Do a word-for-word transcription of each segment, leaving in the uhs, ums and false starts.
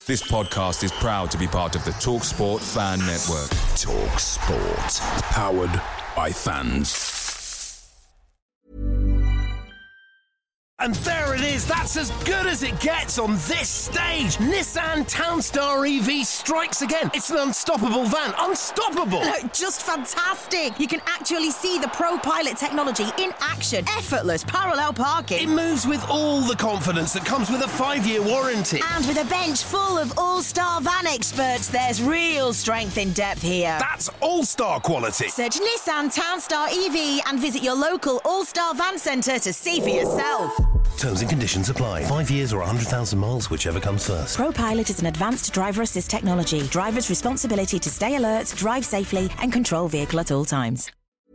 This podcast is proud to be part of the TalkSport Fan Network. TalkSport. Powered by fans. And there it is, that's as good as it gets on this stage. Nissan Townstar E V strikes again. It's an unstoppable van, unstoppable. Look, just fantastic. You can actually see the Pro Pilot technology in action. Effortless parallel parking. It moves with all the confidence that comes with a five-year warranty. And with a bench full of all-star van experts, there's real strength in depth here. That's all-star quality. Search Nissan Townstar E V and visit your local all-star van centre to see for yourself. Terms and conditions apply. Five years or one hundred thousand miles, whichever comes first. ProPilot is an advanced driver assist technology. Driver's responsibility to stay alert, drive safely, and control vehicle at all times.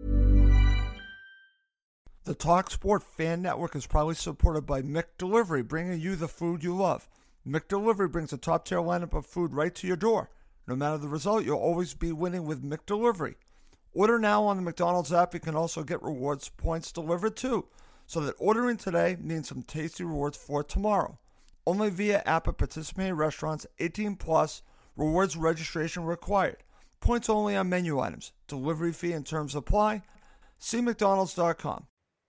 The TalkSport Fan Network is proudly supported by McDelivery, bringing you the food you love. McDelivery brings a top-tier lineup of food right to your door. No matter the result, you'll always be winning with McDelivery. Order now on the McDonald's app. You can also get rewards points delivered too, so that ordering today means some tasty rewards for tomorrow. Only via app at participating restaurants, eighteen plus, rewards registration required. Points only on menu items. Delivery fee and terms apply. See mcdonalds dot com.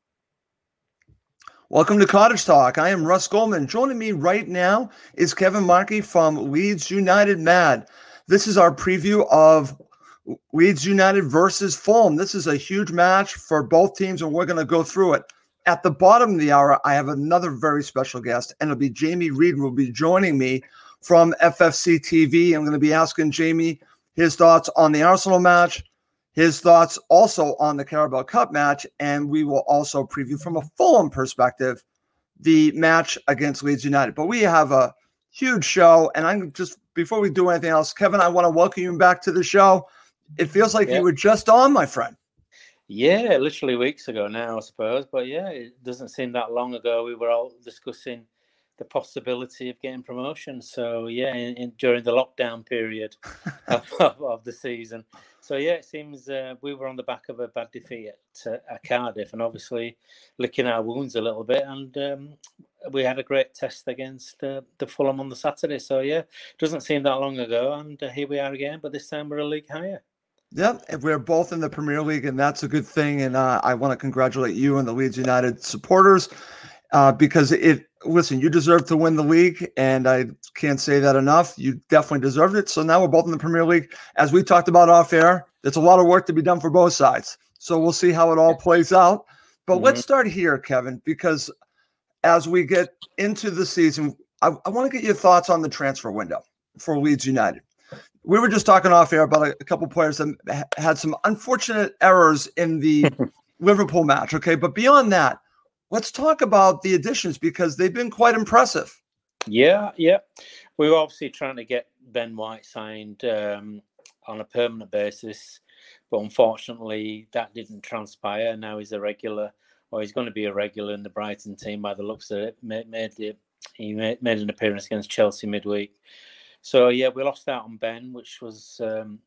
Welcome to Cottage Talk. I am Russ Goldman. Joining me right now is Kevin Markey from Leeds United Mad. This is our preview of Leeds United versus Fulham. This is a huge match for both teams, and we're going to go through it. At the bottom of the hour, I have another very special guest, and it'll be Jamie Reed who will be joining me from F F C T V. I'm going to be asking Jamie his thoughts on the Arsenal match, his thoughts also on the Carabao Cup match, and we will also preview from a Fulham perspective the match against Leeds United. But we have a huge show, and I'm just, before we do anything else, Kevin, I want to welcome you back to the show. It feels like yeah. you were just on, my friend. Yeah, literally weeks ago now, I suppose. But yeah, it doesn't seem that long ago. We were all discussing the possibility of getting promotion. So yeah, in, in, during the lockdown period of, of, of the season. So yeah, it seems uh, we were on the back of a bad defeat at, uh, at Cardiff, and obviously licking our wounds a little bit. And um, we had a great test against uh, the Fulham on the Saturday. So yeah, it doesn't seem that long ago. And uh, here we are again, but this time we're a league higher. Yep, we're both in the Premier League, and that's a good thing. And uh, I want to congratulate you and the Leeds United supporters uh, because it. Listen, you deserve to win the league, and I can't say that enough. You definitely deserved it. So now we're both in the Premier League. As we talked about off air, there's a lot of work to be done for both sides. So we'll see how it all plays out. But mm-hmm. let's start here, Kevin, because as we get into the season, I, I want to get your thoughts on the transfer window for Leeds United. We were just talking off air about a, a couple players that had some unfortunate errors in the Liverpool match. Okay. But beyond that, let's talk about the additions because they've been quite impressive. Yeah. Yeah. We were obviously trying to get Ben White signed um, on a permanent basis, but unfortunately that didn't transpire. Now he's a regular, or he's going to be a regular in the Brighton team by the looks of it. Made, made the, he made, made an appearance against Chelsea midweek. So, yeah, we lost out on Ben, which was um,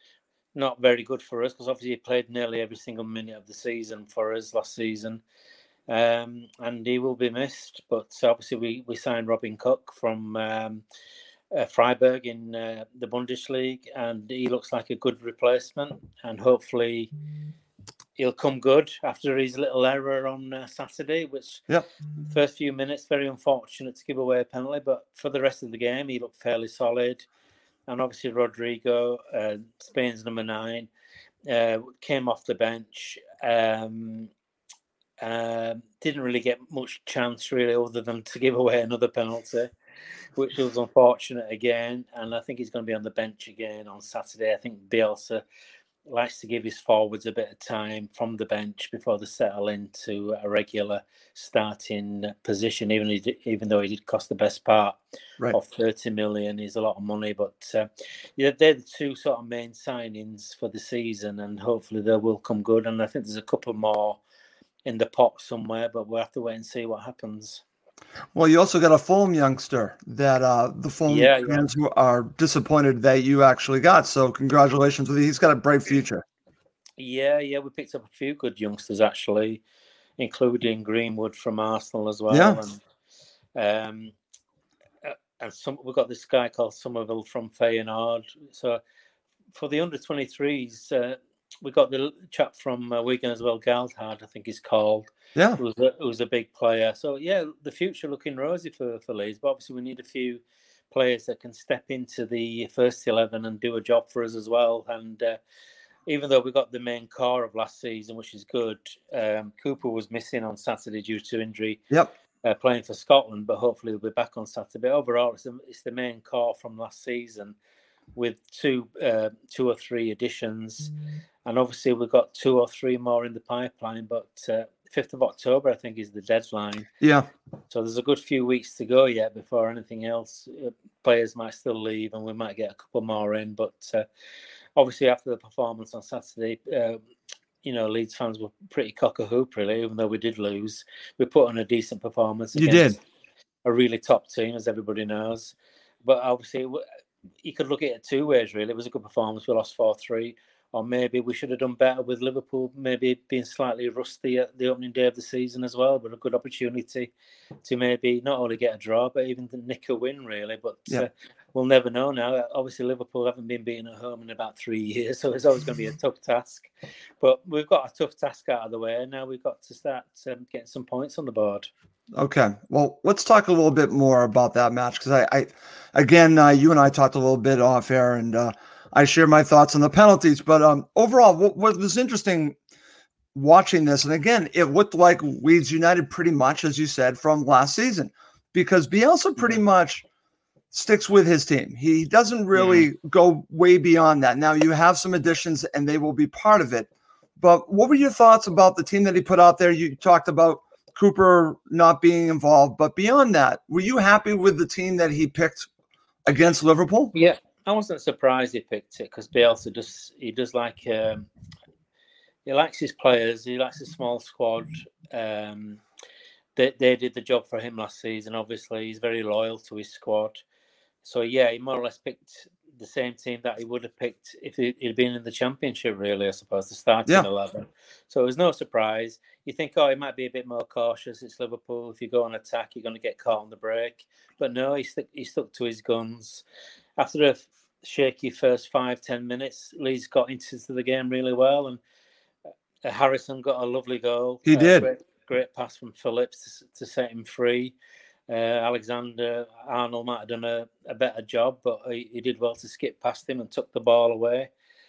not very good for us because obviously he played nearly every single minute of the season for us last season. Um, and he will be missed. But obviously we, we signed Robin Koch from um, uh, Freiburg in uh, the Bundesliga, and he looks like a good replacement. And hopefully he'll come good after his little error on uh, Saturday, which yep. first few minutes, very unfortunate to give away a penalty. But for the rest of the game, he looked fairly solid. And obviously Rodrigo, uh, Spain's number nine, uh, came off the bench. Um, uh, didn't really get much chance, really, other than to give away another penalty, which was unfortunate again. And I think he's going to be on the bench again on Saturday. I think Bielsa likes to give his forwards a bit of time from the bench before they settle into a regular starting position, even even though he did cost the best part right. of thirty million. Is a lot of money, but uh, yeah, they're the two sort of main signings for the season, and hopefully they will come good. And I think there's a couple more in the pot somewhere, but we'll have to wait and see what happens. Well, you also got a Fulham youngster that uh, the Fulham yeah, fans yeah. are disappointed that you actually got. So congratulations with you. He's got a bright future. Yeah, yeah, we picked up a few good youngsters actually, including Greenwood from Arsenal as well. Yeah. And, um, and some we've got this guy called Somerville from Feyenoord. So for the under twenty-threes, uh, we got the chap from uh, Wigan as well, Galdhard, I think he's called. Yeah, who's a, who's a big player. So yeah, the future looking rosy for for Leeds. But obviously, we need a few players that can step into the first eleven and do a job for us as well. And uh, even though we got the main core of last season, which is good, um, Cooper was missing on Saturday due to injury. Yep. Uh, playing for Scotland, but hopefully he'll be back on Saturday. But overall, it's the, it's the main core from last season, with two uh, two or three additions, mm. and obviously we've got two or three more in the pipeline. But uh, fifth of October, I think, is the deadline. Yeah. So there's a good few weeks to go yet before anything else. Uh, players might still leave, and we might get a couple more in. But uh, obviously, after the performance on Saturday, uh, you know, Leeds fans were pretty cock-a-hoop, really, even though we did lose. We put on a decent performance. You did. A really top team, as everybody knows. But obviously, you could look at it two ways, really. It was a good performance. We lost four three. Or maybe we should have done better with Liverpool, maybe being slightly rusty at the opening day of the season as well. But a good opportunity to maybe not only get a draw, but even to nick a win, really. But yeah. uh, we'll never know now. Obviously, Liverpool haven't been beaten at home in about three years, so it's always going to be a tough task. But we've got a tough task out of the way, and now we've got to start um, getting some points on the board. Okay, well, let's talk a little bit more about that match, because I, I, again, uh, you and I talked a little bit off air, and uh, I share my thoughts on the penalties. But um, overall, what, what was interesting watching this, and again, it looked like Leeds United pretty much, as you said, from last season, because Bielsa pretty much sticks with his team. He doesn't really mm-hmm. go way beyond that. Now, you have some additions, and they will be part of it. But what were your thoughts about the team that he put out there? You talked about Cooper not being involved, but beyond that, were you happy with the team that he picked against Liverpool? Yeah, I wasn't surprised he picked it, because Bielsa does he does like um, he likes his players. He likes a small squad. Um, they they did the job for him last season. Obviously, he's very loyal to his squad. So yeah, he more or less picked the same team that he would have picked if he'd been in the Championship, really, I suppose, the starting yeah. eleven. So it was no surprise. You think, oh, he might be a bit more cautious. It's Liverpool. If you go on attack, you're going to get caught on the break. But no, he stuck, he stuck to his guns. After a shaky first five, ten minutes, Leeds got into the game really well. And uh, Harrison got a lovely goal. He uh, did. Great, great pass from Phillips to, to set him free. Uh, Alexander Arnold might have done a, a better job, but he, he did well to skip past him and took the ball away.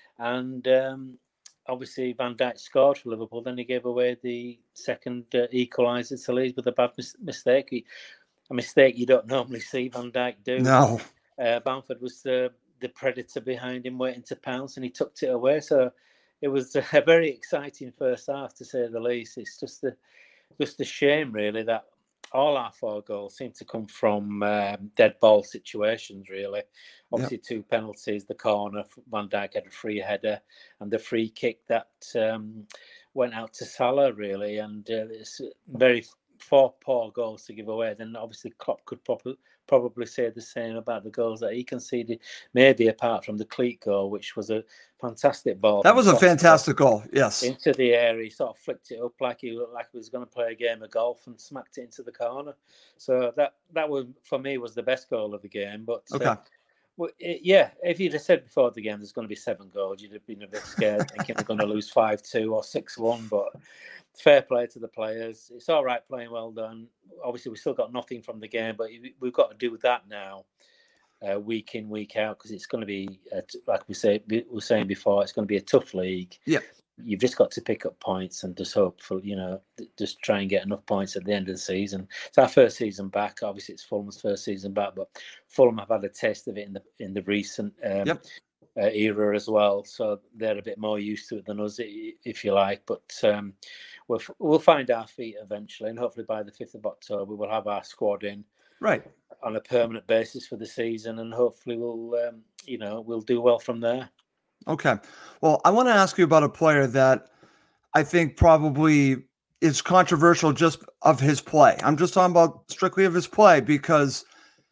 And um, obviously Van Dijk scored for Liverpool. Then he gave away the second uh, equaliser to Leeds with a bad mis- mistake. He, a mistake you don't normally see Van Dijk do. No. Uh, Bamford was the, the predator behind him waiting to pounce, and he tucked it away. So it was a very exciting first half, to say the least. It's just a, just a shame, really, that all our four goals seem to come from um, dead ball situations, really. Obviously, yep. two penalties, the corner, Van Dijk had a free header, and the free kick that um, went out to Salah, really. And uh, it's very four poor goals to give away. Then obviously Klopp could probably probably say the same about the goals that he conceded, maybe apart from the Cleat goal, which was a fantastic ball. That was a fantastic goal, yes. Into the air, he sort of flicked it up like he looked like he was going to play a game of golf and smacked it into the corner. So that that was, for me, was the best goal of the game. But okay. Uh, well, it, yeah, if you'd have said before the game there's going to be seven goals, you'd have been a bit scared, thinking we're going to lose five two or six one. But fair play to the players. It's all right playing well done. Obviously, we still got nothing from the game, but we've got to do that now, uh, week in, week out, because it's going to be, uh, like we say, we were saying before, it's going to be a tough league. Yeah. You've just got to pick up points and just hope for, you know, just try and get enough points at the end of the season. It's our first season back. Obviously, it's Fulham's first season back, but Fulham have had a taste of it in the in the recent um, yep. uh, era as well. So they're a bit more used to it than us, if you like. But um, we'll, we'll find our feet eventually, and hopefully by the fifth of October, we'll have our squad in right on a permanent basis for the season, and hopefully we'll, um, you know, we'll do well from there. Okay. Well, I want to ask you about a player that I think probably is controversial just of his play. I'm just talking about strictly of his play because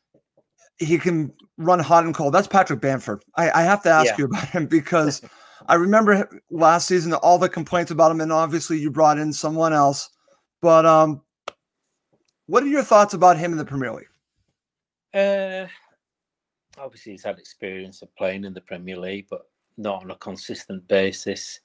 he can run hot and cold. That's Patrick Bamford. I, I have to ask yeah. you about him because I remember last season, all the complaints about him, and obviously you brought in someone else. But um, what are your thoughts about him in the Premier League? Uh obviously he's had experience of playing in the Premier League, but not on a consistent basis.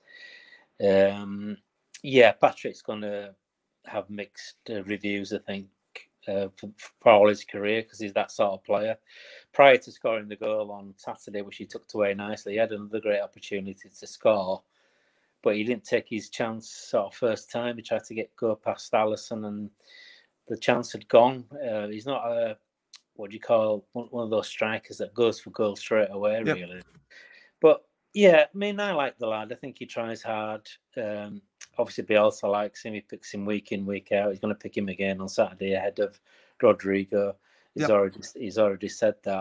Um, yeah, Patrick's going to have mixed uh, reviews, I think, uh, for, for all his career, because he's that sort of player. Prior to scoring the goal on Saturday, which he tucked away nicely, he had another great opportunity to score, but he didn't take his chance sort of first time. He tried to get go past Alisson, and the chance had gone. Uh, he's not a, what do you call, one, one of those strikers that goes for goal straight away, yep. really. But yeah, I mean, I like the lad. I think he tries hard. Um, obviously, Bielsa likes him. He picks him week in, week out. He's going to pick him again on Saturday ahead of Rodrigo. He's yep. already he's already said that.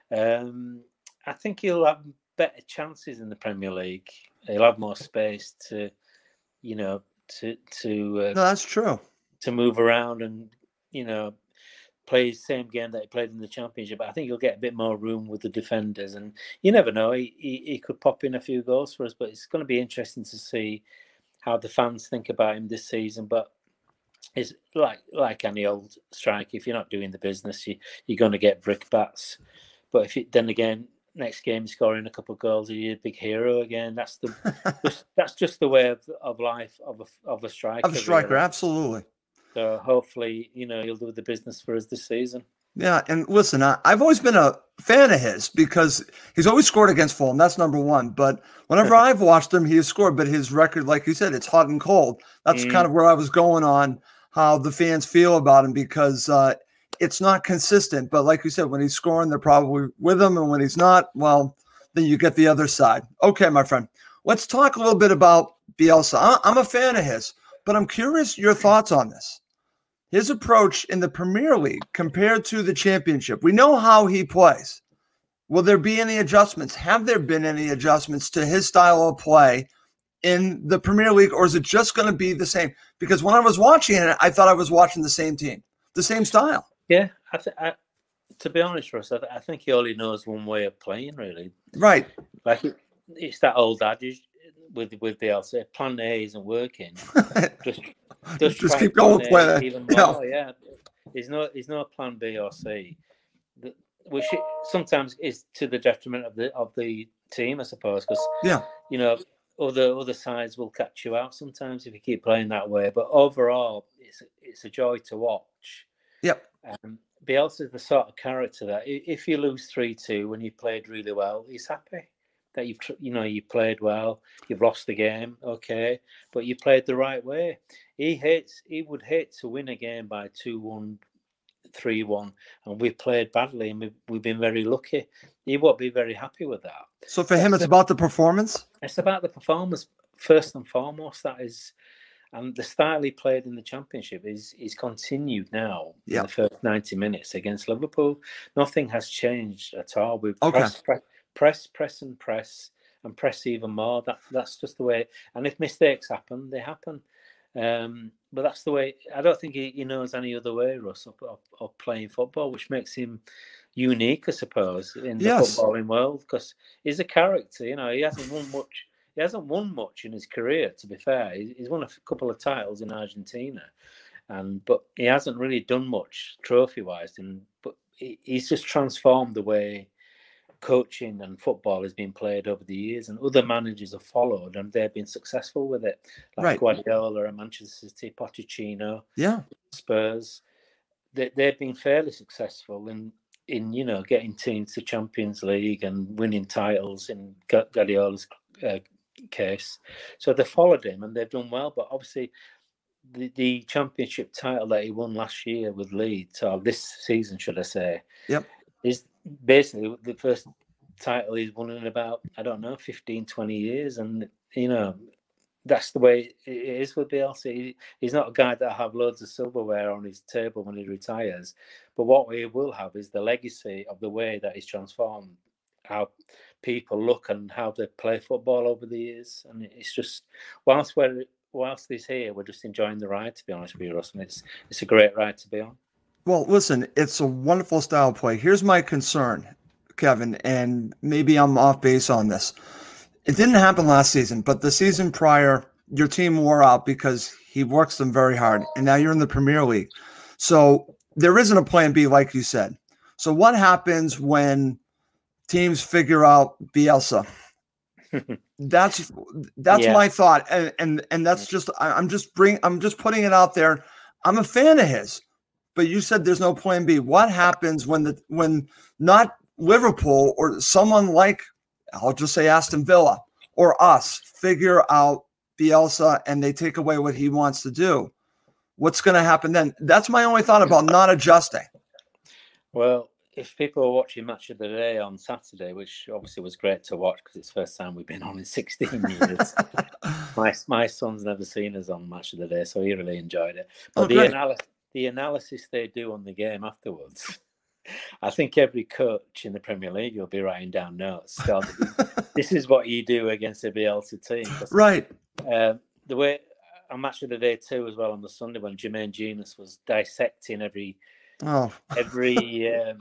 Um, I think he'll have better chances in the Premier League. He'll have more space to, you know, to to. Uh, no, that's true. To move around and, you know, play the same game that he played in the Championship. I think he'll get a bit more room with the defenders, and you never know. He, he he could pop in a few goals for us, but it's going to be interesting to see how the fans think about him this season. But it's like like any old striker. If you're not doing the business, you you're going to get brickbats. But if it, then again, next game scoring a couple of goals, you're a big hero again. That's the just, that's just the way of, of life of a of a striker. Of a striker, really. Absolutely. So hopefully, you know, he'll do the business for us this season. Yeah, and listen, I, I've always been a fan of his because he's always scored against Fulham. That's number one. But whenever I've watched him, he has scored. But his record, like you said, it's hot and cold. That's mm. kind of where I was going on how the fans feel about him, because uh, it's not consistent. But like you said, when he's scoring, they're probably with him. And when he's not, well, then you get the other side. Okay, my friend, let's talk a little bit about Bielsa. I, I'm a fan of his, but I'm curious your thoughts on this. His approach in the Premier League compared to the Championship. We know how he plays. Will there be any adjustments? Have there been any adjustments to his style of play in the Premier League, or is it just going to be the same? Because when I was watching it, I thought I was watching the same team, the same style. Yeah, I th- I, to be honest, Russ, I, th- I think he only knows one way of playing, really. Right. Like it, it's that old adage with with Bielsa, plan A isn't working. just just, just keep going with it. Even more, yeah. yeah. There's no there's no plan B or C, which sometimes is to the detriment of the of the team, I suppose. Because yeah, you know, other other sides will catch you out sometimes if you keep playing that way. But overall, it's it's a joy to watch. Yep. Um, Bielsa is the sort of character that if you lose three two when you played really well, he's happy that you've you know you played well. You've lost the game, okay, but you played the right way. He hates. He would hate to win a game by two one, three one, and we played badly, and we've, we've been very lucky. He won't be very happy with that. So for him, it's about the performance. It's about the performance first and foremost. That is. And the style he played in the Championship is is continued now yep. in the first ninety minutes against Liverpool. Nothing has changed at all. We okay. press, press, press, press, and press, and press even more. That that's just the way. And if mistakes happen, they happen. Um, but that's the way. I don't think he, he knows any other way, Russ, of, of, of playing football, which makes him unique, I suppose, in the yes. footballing world. Because he's a character. You know, he hasn't won much. He hasn't won much in his career, to be fair. He's won a couple of titles in Argentina, and but he hasn't really done much trophy-wise. And but he, he's just transformed the way coaching and football has been played over the years, and other managers have followed, and they've been successful with it, like right. Guardiola and Manchester City, Pochettino, yeah, Spurs. They, they've been fairly successful in in you know getting teams to Champions League and winning titles in Guardiola's uh, case. So they followed him and they've done well. But obviously the, the Championship title that he won last year with Leeds, or this season should I say, yep, is basically the first title he's won in about, I don't know, fifteen, twenty years. And you know, that's the way it is with Bielsa. He, he's not a guy that'll have loads of silverware on his table when he retires, but what we will have is the legacy of the way that he's transformed how people look and how they play football over the years. And it's just, whilst we're whilst he's here, we're just enjoying the ride, to be honest with you, Russ. And it's it's a great ride to be on. Well, listen, it's a wonderful style of play. Here's my concern, Kevin, and maybe I'm off base on this. It didn't happen last season, but the season prior, your team wore out because he works them very hard, and now you're in the Premier League. So there isn't a plan B, like you said. So what happens when teams figure out Bielsa. That's that's Yeah. my thought, and and and that's just I, I'm just bring I'm just putting it out there. I'm a fan of his, but you said there's no plan B. What happens when the when not Liverpool or someone like, I'll just say Aston Villa or us, figure out Bielsa and they take away what he wants to do? What's going to happen then? That's my only thought about not adjusting. Well, if people are watching Match of the Day on Saturday, which obviously was great to watch because it's the first time we've been on in sixteen years. my my son's never seen us on Match of the Day, so he really enjoyed it. But Oh, the, great. analysis, the analysis they do on the game afterwards, I think every coach in the Premier League will be writing down notes. So this is what you do against a Bielsa team. 'Cause, Right. uh, the way on Match of the Day too, as well on the Sunday when Jermaine Genius was dissecting every Oh, every um,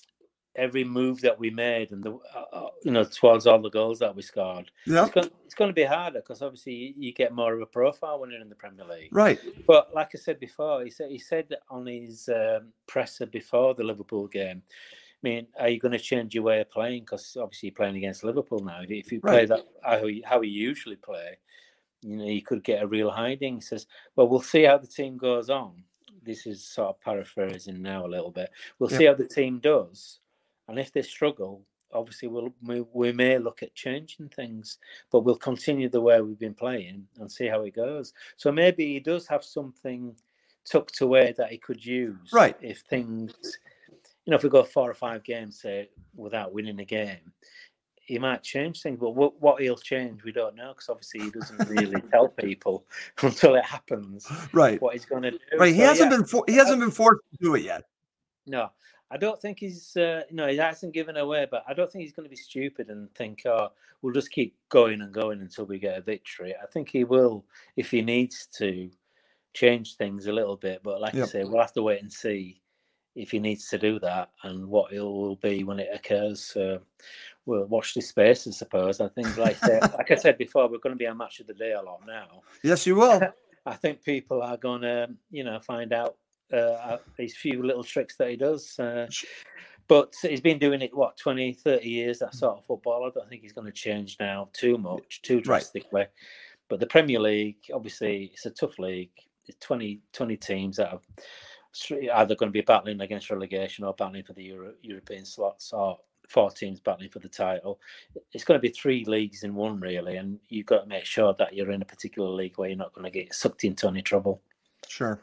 every move that we made and the uh, uh, you know towards all the goals that we scored. yeah. It's going, it's going to be harder because obviously you, you get more of a profile when you're in the Premier League. Right. But like I said before, he said he said that on his um, presser before the Liverpool game. I mean, are you going to change your way of playing? Because obviously you're playing against Liverpool now. If you, if you play Right. that how you, how you usually play, you know, you could get a real hiding. He says, well, we'll see how the team goes on. This is sort of paraphrasing now a little bit. We'll Yep. see how the team does. And if they struggle, obviously we'll, we, we may look at changing things, but we'll continue the way we've been playing and see how it goes. So maybe he does have something tucked away that he could use. Right. If things, you know, if we go four or five games, say, without winning a game, he might change things. But what, what he'll change, we don't know, because obviously he doesn't really tell people until it happens Right. what he's going to do. Right. He So, hasn't yeah. been for, he hasn't been forced to do it yet. No, I don't think he's, uh, no, he hasn't given away, but I don't think he's going to be stupid and think, oh, we'll just keep going and going until we get a victory. I think he will, if he needs to, change things a little bit. But like Yep. I say, we'll have to wait and see if he needs to do that and what it will be when it occurs. So we'll watch this space, I suppose. I think, like I, said, like I said before, we're going to be on Match of the Day a lot now. Yes, you will. I think people are going to, you know, find out uh, these few little tricks that he does. Uh, but he's been doing it, what, twenty, thirty years, that sort of football. I don't think he's going to change now too much, too drastically. Right. But the Premier League, obviously, it's a tough league. It's twenty, twenty teams that are either going to be battling against relegation or battling for the Euro, European slots, or four teams battling for the title. It's going to be three leagues in one, really, and you've got to make sure that you're in a particular league where you're not going to get sucked into any trouble. Sure.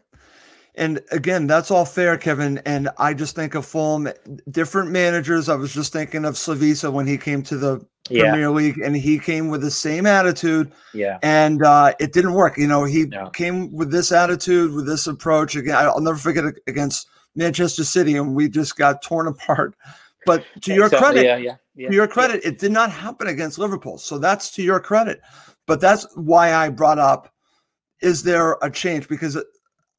And again, that's all fair, Kevin. And I just think of Fulham, different managers. I was just thinking of Slavisa when he came to the Yeah. Premier League, and he came with the same attitude. Yeah. And uh, it didn't work. You know, he No. came with this attitude, with this approach. Again, I'll never forget it against Manchester City, and we just got torn apart. But to your Exactly, credit, yeah, yeah, yeah, to your credit, it did not happen against Liverpool. So that's to your credit. But that's why I brought up, is there a change? Because it,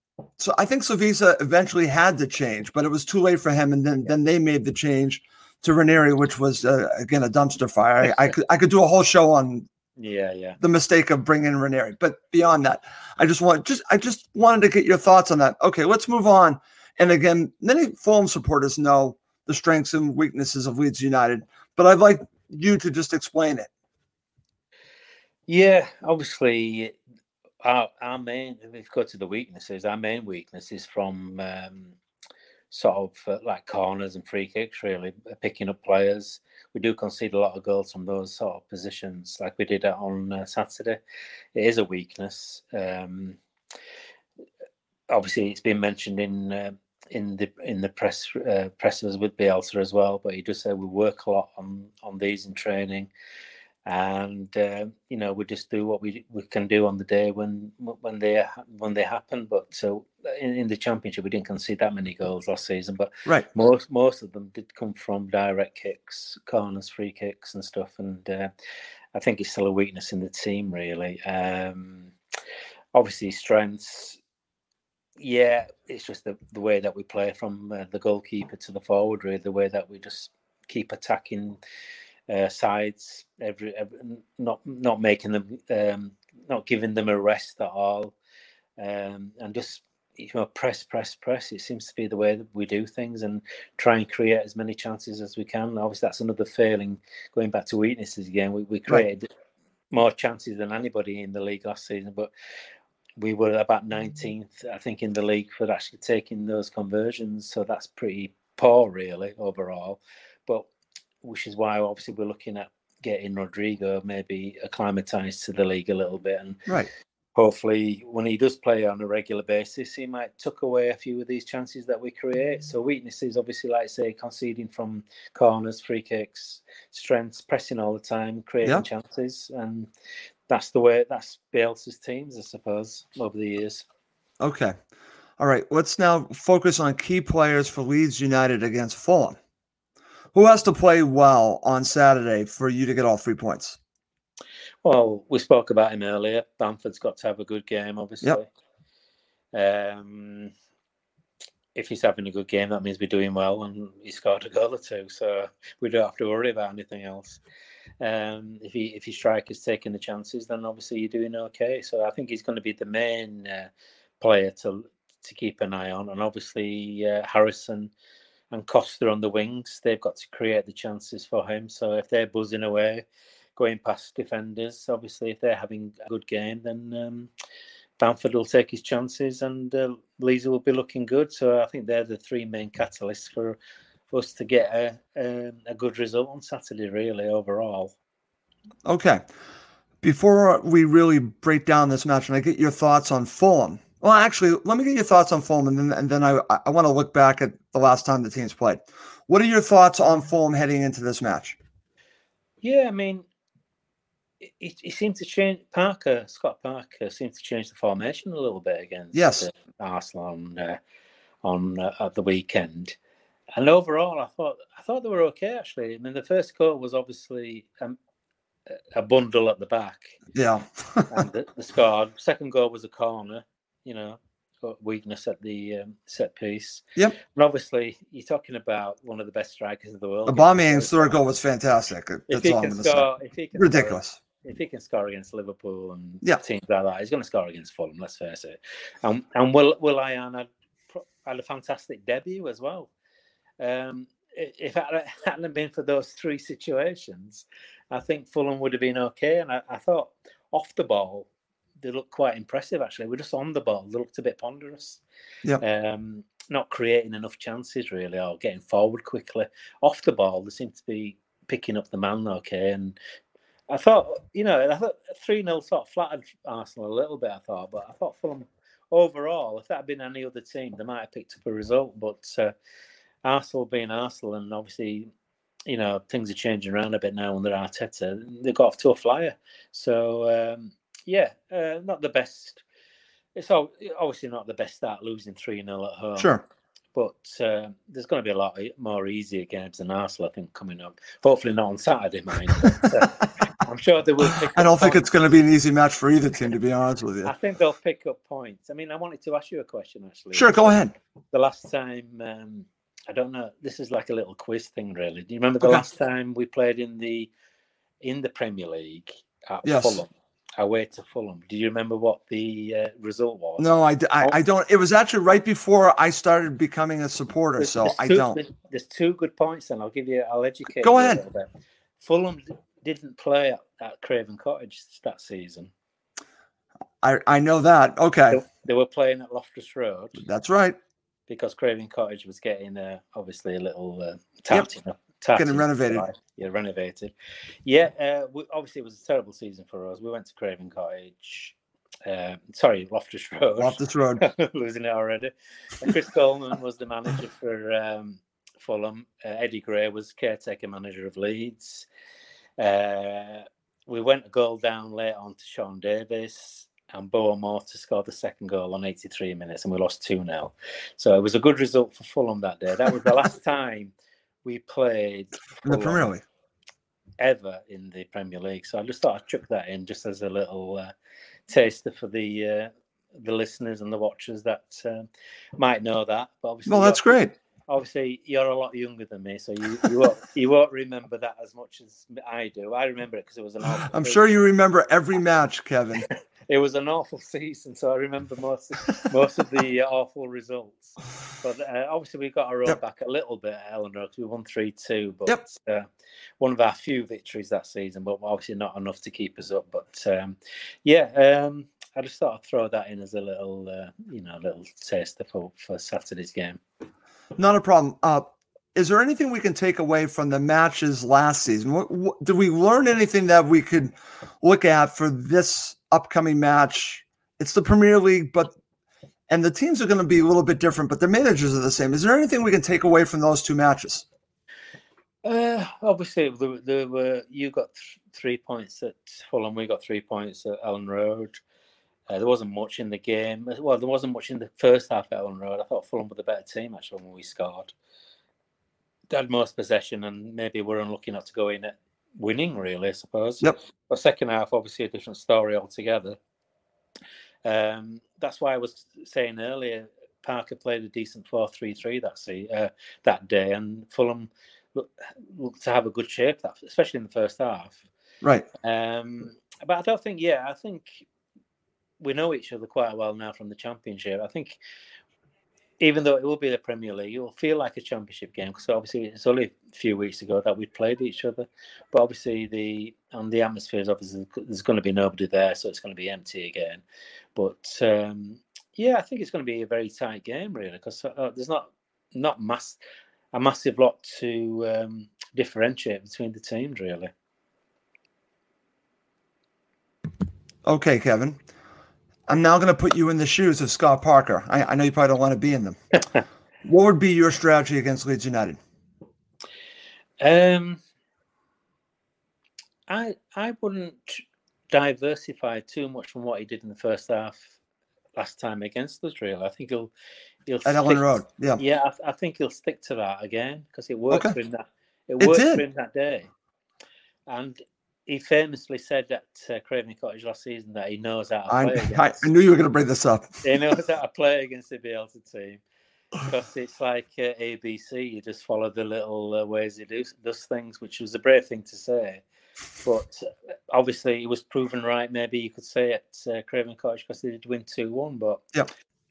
so I think Slavisa eventually had to change, but it was too late for him. And then, then they made the change to Ranieri, which was, uh, again, a dumpster fire. I, I, could, I could do a whole show on Yeah, yeah. the mistake of bringing Ranieri. But beyond that, I just want just I just wanted to get your thoughts on that. Okay, let's move on. And again, many Fulham supporters know the strengths and weaknesses of Leeds United, but I'd like you to just explain it. Yeah, obviously, our our main, if we go to the weaknesses, our main weakness is from um, sort of uh, like corners and free kicks, really, picking up players. We do concede a lot of goals from those sort of positions, like we did on uh, Saturday. It is a weakness. Um, obviously, it's been mentioned in uh, in the in the press uh, presses with Bielsa as well, but he does say we work a lot on on these in training. And uh, you know, we just do what we we can do on the day when when they when they happen. But so in, in the Championship, we didn't concede that many goals last season. But right, most most of them did come from direct kicks, corners, free kicks, and stuff. And uh, I think it's still a weakness in the team, really. Um, obviously, strengths. Yeah, it's just the the way that we play from uh, the goalkeeper to the forward, really. The way that we just keep attacking. Uh, sides, every, every not not making them, um, not giving them a rest at all, um, and just you know, press, press, press. It seems to be the way that we do things, and try and create as many chances as we can. Obviously, that's another failing. Going back to weaknesses again, we, we created right. more chances than anybody in the league last season, but we were about nineteenth, I think, in the league for actually taking those conversions. So that's pretty poor, really, overall. But which is why, obviously, we're looking at getting Rodrigo maybe acclimatized to the league a little bit, and right. hopefully, when he does play on a regular basis, he might tuck away a few of these chances that we create. So weaknesses, obviously, like I say, conceding from corners, free kicks, strengths, pressing all the time, creating yeah. chances, and that's the way. That's Bielsa's teams, I suppose, over the years. Okay, all right. Let's now focus on key players for Leeds United against Fulham. Who has to play well on Saturday for you to get all three points? Well, we spoke about him earlier. Bamford's got to have a good game, obviously. Yep. Um, if he's having a good game, that means we're doing well, and he scored a goal or two, so we don't have to worry about anything else. Um, if he if your striker's taking the chances, then obviously you're doing okay. So I think he's going to be the main uh, player to to keep an eye on, and obviously uh, Harrison and Costa on the wings. They've got to create the chances for him. So if they're buzzing away, going past defenders, obviously if they're having a good game, then um, Bamford will take his chances, and uh, Leeds will be looking good. So I think they're the three main catalysts for us to get a, a, a good result on Saturday, really, overall. Okay. Before we really break down this match, and I get your thoughts on Fulham. Well, actually, let me get your thoughts on Fulham, and then, and then I, I want to look back at the last time the teams played. What are your thoughts on Fulham heading into this match? Yeah, I mean, he, he seemed to change. Parker, Scott Parker, seemed to change the formation a little bit against yes. uh, Arsenal on uh, on uh, at the weekend. And overall, I thought I thought they were okay. Actually, I mean, the first goal was obviously um, a bundle at the back. Yeah, and the, the score. Second goal was a corner. You know, weakness at the um, set piece. Yep. And obviously, you're talking about one of the best strikers of the world. Aubameyang's third goal was fantastic. That's if he all can I'm score, if he can ridiculous. Score, if he can score against Liverpool and yeah. teams like that, he's going to score against Fulham. Let's face it. And and Will Will Ian had, had a fantastic debut as well. Um, if it hadn't been for those three situations, I think Fulham would have been okay. And I, I thought off the ball, they looked quite impressive, actually. We're just on the ball. They looked a bit ponderous. Yeah. Um, not creating enough chances, really, or getting forward quickly. Off the ball, they seem to be picking up the man okay. And I thought, you know, I thought three nil sort of flattered Arsenal a little bit, I thought. But I thought Fulham, overall, if that had been any other team, they might have picked up a result. But uh, Arsenal being Arsenal, and obviously, you know, things are changing around a bit now under Arteta, they got off to a flyer. So, um, yeah, uh, not the best. It's obviously not the best start, losing three nil at home. Sure. But uh, there's going to be a lot more easier games than Arsenal, I think, coming up. Hopefully not on Saturday, mind. But, uh, I'm sure they will pick up I don't think points. It's going to be an easy match for either team, to be honest with you. I think they'll pick up points. I mean, I wanted to ask you a question, actually. Sure, go ahead. The last time, um, I don't know, this is like a little quiz thing, really. Do you remember the okay. last time we played in the in the Premier League at yes. Fulham? Away to Fulham. Do you remember what the uh, result was? No, I, I, I don't. It was actually right before I started becoming a supporter, there's, so there's I two, don't. There's, there's two good points, and I'll give you. I'll educate. Go you ahead. A little bit. Fulham didn't play at, at Craven Cottage that season. I I know that. Okay. They, they were playing at Loftus Road. That's right. Because Craven Cottage was getting uh, obviously a little uh, tarting yep. up. Tarting getting renovated. Right. Yeah, renovated. Yeah, uh, we, obviously it was a terrible season for us. We went to Craven Cottage. Uh, sorry, Loftus Road. Loftus Road. Losing it already. And Chris Coleman was the manager for um, Fulham. Uh, Eddie Gray was caretaker manager of Leeds. Uh, we went a goal down late on to Sean Davis, and Boa Morta scored the second goal on eighty-three minutes, and we lost two nil. So it was a good result for Fulham that day. That was the last time we played in the Premier League ever in the Premier League. So I just thought I'd chuck that in just as a little uh, taster for the uh, the listeners and the watchers that uh, might know that. But obviously, well, that's great. Obviously, you're a lot younger than me, so you you won't, you won't remember that as much as I do. I remember it because it was an. I'm sure you remember every match, Kevin. it was an awful season, so I remember most most of the awful results. But uh, obviously, we got our road yep. back a little bit at Ellen Road. We won three two, but yep. uh, one of our few victories that season, but obviously not enough to keep us up. But um, yeah, um, I just thought I'd throw that in as a little, uh, you know, little taster for, for Saturday's game. Not a problem. Uh, is there anything we can take away from the matches last season? What, what, did we learn anything that we could look at for this upcoming match? It's the Premier League, but and the teams are going to be a little bit different, but the managers are the same. Is there anything we can take away from those two matches? Uh, obviously, there, there were you got th- three points at Fulham. We got three points at Ellen Road. Uh, there wasn't much in the game. Well, there wasn't much in the first half at Ellen Road. I thought Fulham were the better team, actually, when we scored. They had most possession, and maybe we're unlucky not to go in at winning, really, I suppose. Yep. But second half, obviously, a different story altogether. Um, that's why I was saying earlier, Parker played a decent four three three that see, uh, that day, and Fulham looked, looked to have a good shape, that, especially in the first half. Right. Um, but I don't think, yeah, I think we know each other quite well now from the Championship. I think even though it will be the Premier League, it will feel like a Championship game because obviously it's only a few weeks ago that we played each other. But obviously the on the atmosphere is obviously there's going to be nobody there, so it's going to be empty again. But um, yeah, I think it's going to be a very tight game really because uh, there's not not mass a massive lot to um, differentiate between the teams really. Okay, Kevin. I'm now going to put you in the shoes of Scott Parker. I, I know you probably don't want to be in them. What would be your strategy against Leeds United? Um, I I wouldn't diversify too much from what he did in the first half last time against us. Really, I think he'll he'll at Ellen Road. Yeah, yeah. I, I think he'll stick to that again because it worked okay. for him that it worked it for him that day, and. He famously said at uh, Craven Cottage last season that he knows how to play against. I, I knew you were going to bring this up. He knows how to play against the Bielsa team because it's like uh, A B C. You just follow the little uh, ways he does, does things, which was a brave thing to say. But uh, obviously, he was proven right. Maybe you could say at uh, Craven Cottage because they did win two one. But yeah.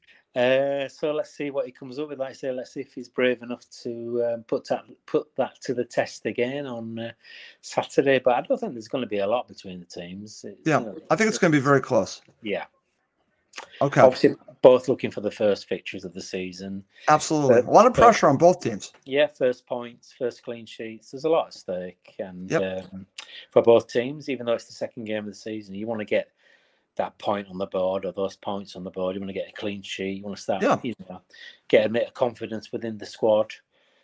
Uh, so let's see what he comes up with. Like I say, let's see if he's brave enough to um, put that put that to the test again on uh, Saturday. But I don't think there's going to be a lot between the teams. It's, yeah, you know, I think it's going to be very close. Yeah. Okay. Obviously, both looking for the first victories of the season. Absolutely, but, a lot of pressure but, on both teams. Yeah, first points, first clean sheets. There's a lot at stake, and yep. um, for both teams, even though it's the second game of the season, you want to get that point on the board or those points on the board. You want to get a clean sheet. You want to start, yeah. you know, get a bit of confidence within the squad.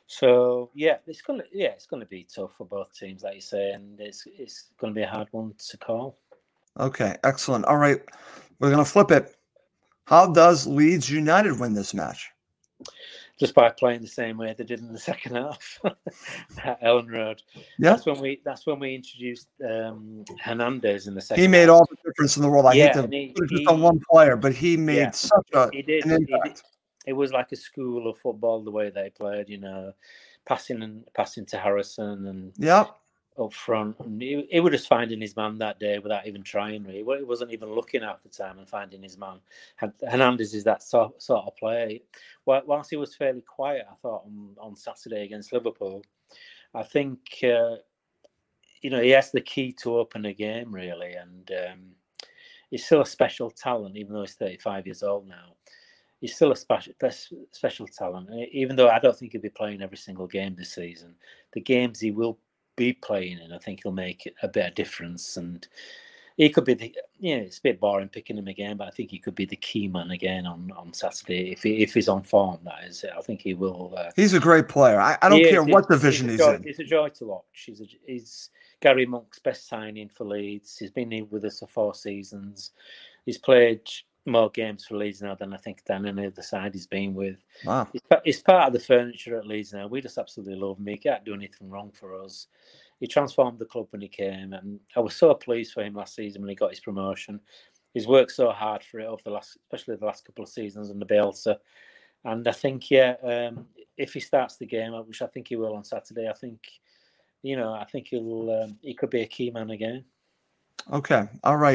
So yeah, it's gonna yeah, it's gonna be tough for both teams, like you say, and it's it's gonna be a hard one to call. Okay, excellent. All right, we're gonna flip it. How does Leeds United win this match? Just by playing the same way they did in the second half at Ellen Road. Yeah, that's when we that's when we introduced um, Hernandez in the second. He made half. all the difference in the world. I yeah, hate to he, put it just he, on one player, but he made yeah, such a he did, an impact. He did. It was like a school of football the way they played. You know, passing and passing to Harrison and yeah. up front. And he, he was just finding his man that day without even trying. Really, he wasn't even looking at the time and finding his man. Hernandez is that sort, sort of player. Whilst he was fairly quiet, I thought on, on Saturday against Liverpool, I think uh, you know he has the key to open a game really, and um, he's still a special talent, even though he's thirty-five years old now. He's still a special special talent, even though I don't think he'll be playing every single game this season. The games he will be playing in, I think he'll make a bit of difference, and he could be the. Yeah, it's a bit boring picking him again, but I think he could be the key man again on, on Saturday if he if he's on form. That is, I think he will. Uh, he's a great player. I, I don't care is, what he's, division he's, he's in. It's a joy to watch. He's a, he's Gary Monk's best signing for Leeds. He's been here with us for four seasons. He's played more games for Leeds now than I think than any other side he's been with. Wow. He's, he's part of the furniture at Leeds now. We just absolutely love him. He can't do anything wrong for us. He transformed the club when he came, and I was so pleased for him last season when he got his promotion. He's worked so hard for it over the last, especially the last couple of seasons under Bielsa. And I think, yeah, um, if he starts the game, which I think he will on Saturday, I think, you know, I think he'll um, he could be a key man again. Okay, all right.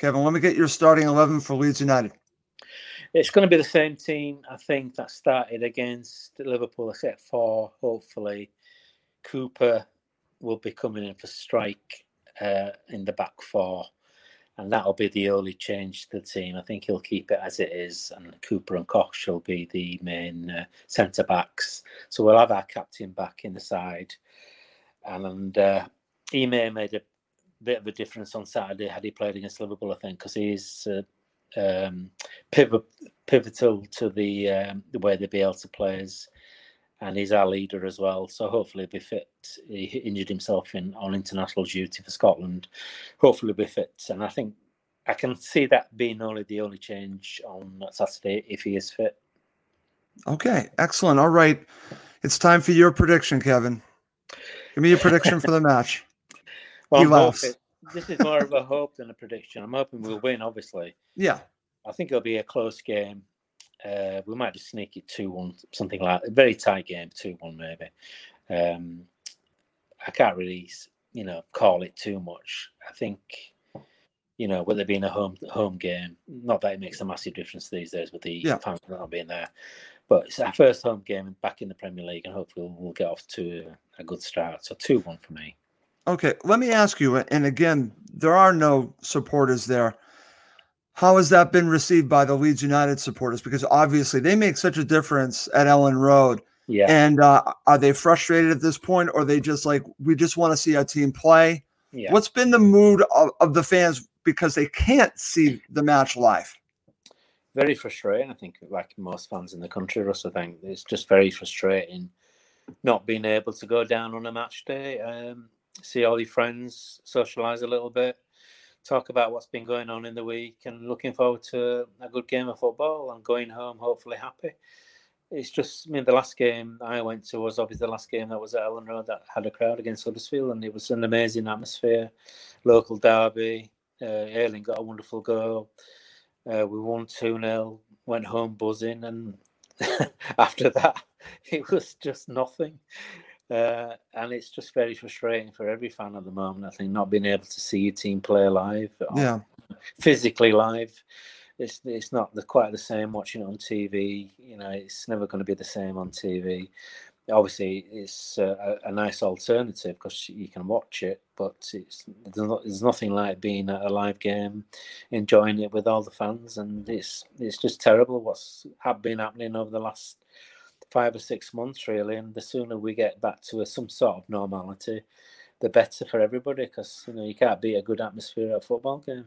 Kevin, let me get your starting eleven for Leeds United. It's going to be the same team, I think, that started against Liverpool, except for, hopefully, Cooper will be coming in for strike uh, in the back four. And that'll be the only change to the team. I think he'll keep it as it is. And Cooper and Koch will be the main uh, centre-backs. So we'll have our captain back in the side. And uh, he may have made a bit of a difference on Saturday had he played against Liverpool, I think, because he's... Uh, Um, pivot, pivotal to the um, the way the Bielsa plays, and he's our leader as well. So hopefully he'll be fit. He injured himself in on international duty for Scotland. Hopefully he'll be fit, and I think I can see that being only the only change on Saturday if he is fit. Okay, excellent. All right, it's time for your prediction, Kevin. Give me your prediction for the match. Well, he laughs. Hoping, this is more of a hope than a prediction. I'm hoping we'll win, obviously. Yeah. I think it'll be a close game. Uh, we might just sneak it two one, something like that. A very tight game, two one maybe. Um, I can't really, you know, call it too much. I think, you know, with it being a home home game, not that it makes a massive difference these days with the yeah. fans not being there, but it's our first home game back in the Premier League, and hopefully we'll, we'll get off to a good start. So two one for me. Okay, let me ask you, and again, there are no supporters there. How has that been received by the Leeds United supporters? Because obviously they make such a difference at Ellen Road. Yeah. And uh, are they frustrated at this point, or are they just like, we just want to see our team play? Yeah. What's been the mood of, of the fans because they can't see the match live? Very frustrating, I think, like most fans in the country, Russ, I think. It's just very frustrating not being able to go down on a match day, um, see all your friends, socialise a little bit, talk about what's been going on in the week, and looking forward to a good game of football and going home hopefully happy. It's just, I mean, the last game I went to was obviously the last game that was at Ellen Road that had a crowd against Huddersfield, and it was an amazing atmosphere, local derby. Uh, Ayling got a wonderful goal. Uh, we won two nil, went home buzzing, and after that, it was just nothing. Uh, and it's just very frustrating for every fan at the moment, I think, not being able to see your team play live, yeah, physically live. It's it's not the, quite the same watching it on T V. You know, it's never going to be the same on T V. Obviously, it's a, a nice alternative because you can watch it, but it's there's, not, there's nothing like being at a live game, enjoying it with all the fans, and it's it's just terrible what's have been happening over the last five or six months, really. And the sooner we get back to a, some sort of normality, the better for everybody, because you know you can't beat a good atmosphere at a football game.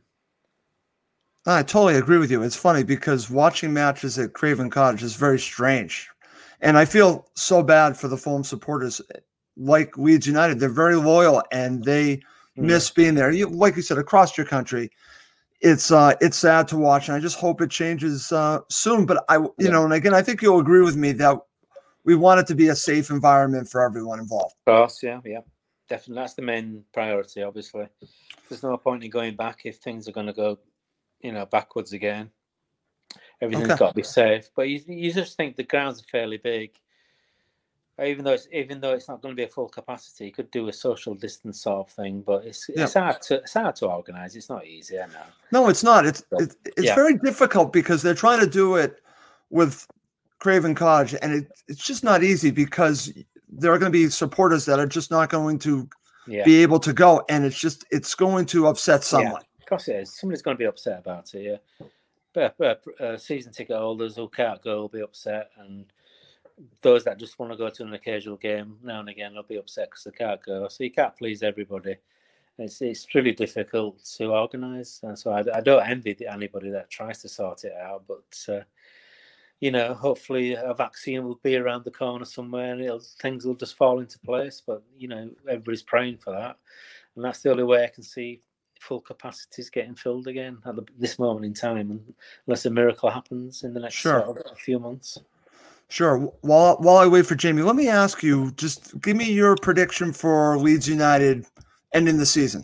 I totally agree with you. It's funny because watching matches at Craven Cottage is very strange. And I feel so bad for the Fulham supporters. Like Leeds United, they're very loyal and they mm. miss being there. You, like you said, across your country, it's uh, it's sad to watch. And I just hope it changes uh, soon. But, I, you yeah. know, and again, I think you'll agree with me that we want it to be a safe environment for everyone involved. Of course, yeah, yeah. Definitely. That's the main priority, obviously. There's no point in going back if things are going to go, you know, backwards again. Everything's okay. got to be safe, but you you just think the grounds are fairly big. Even though it's even though it's not going to be a full capacity, you could do a social distance sort of thing. But it's yeah. it's hard to it's hard to organise. It's not easy, I know. No, it's not. It's but, it's, it's yeah. very difficult because they're trying to do it with Craven Cottage, and it, it's just not easy because there are going to be supporters that are just not going to yeah. be able to go, and it's just it's going to upset someone. Yeah, of course it is. Somebody's going to be upset about it. Yeah. But uh, uh, season ticket holders who can't go will be upset, and those that just want to go to an occasional game now and again will be upset because they can't go. So you can't please everybody. It's it's really difficult to organise, and so I, I don't envy anybody that tries to sort it out. But uh, you know, hopefully a vaccine will be around the corner somewhere, and it'll, things will just fall into place. But you know, everybody's praying for that, and that's the only way I can see full capacities getting filled again at the, this moment in time, and unless a miracle happens in the next sure. sort of few months. Sure. While while I wait for Jamie, let me ask you, just give me your prediction for Leeds United ending the season.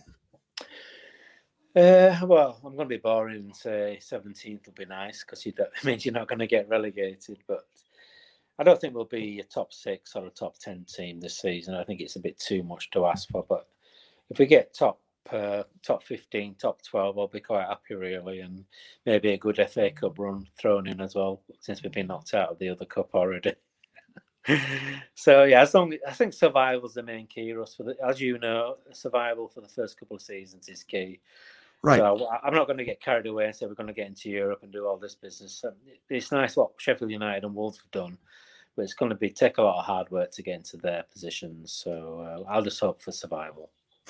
Uh, well, I'm going to be boring and say seventeenth would be nice because it means you're not going to get relegated. But I don't think we'll be a top six or a top ten team this season. I think it's a bit too much to ask for. But if we get top uh, top fifteen, top twelve, I'll be quite happy, really. And maybe a good F A Cup run thrown in as well, since we've been knocked out of the other cup already. So, yeah, as long I think survival's the main key, Russ. For the, as you know, survival for the first couple of seasons is key. Right. So I'm not going to get carried away and say we're going to get into Europe and do all this business. It's nice what Sheffield United and Wolves have done, but it's going to be take a lot of hard work to get into their positions. So uh, I'll just hope for survival.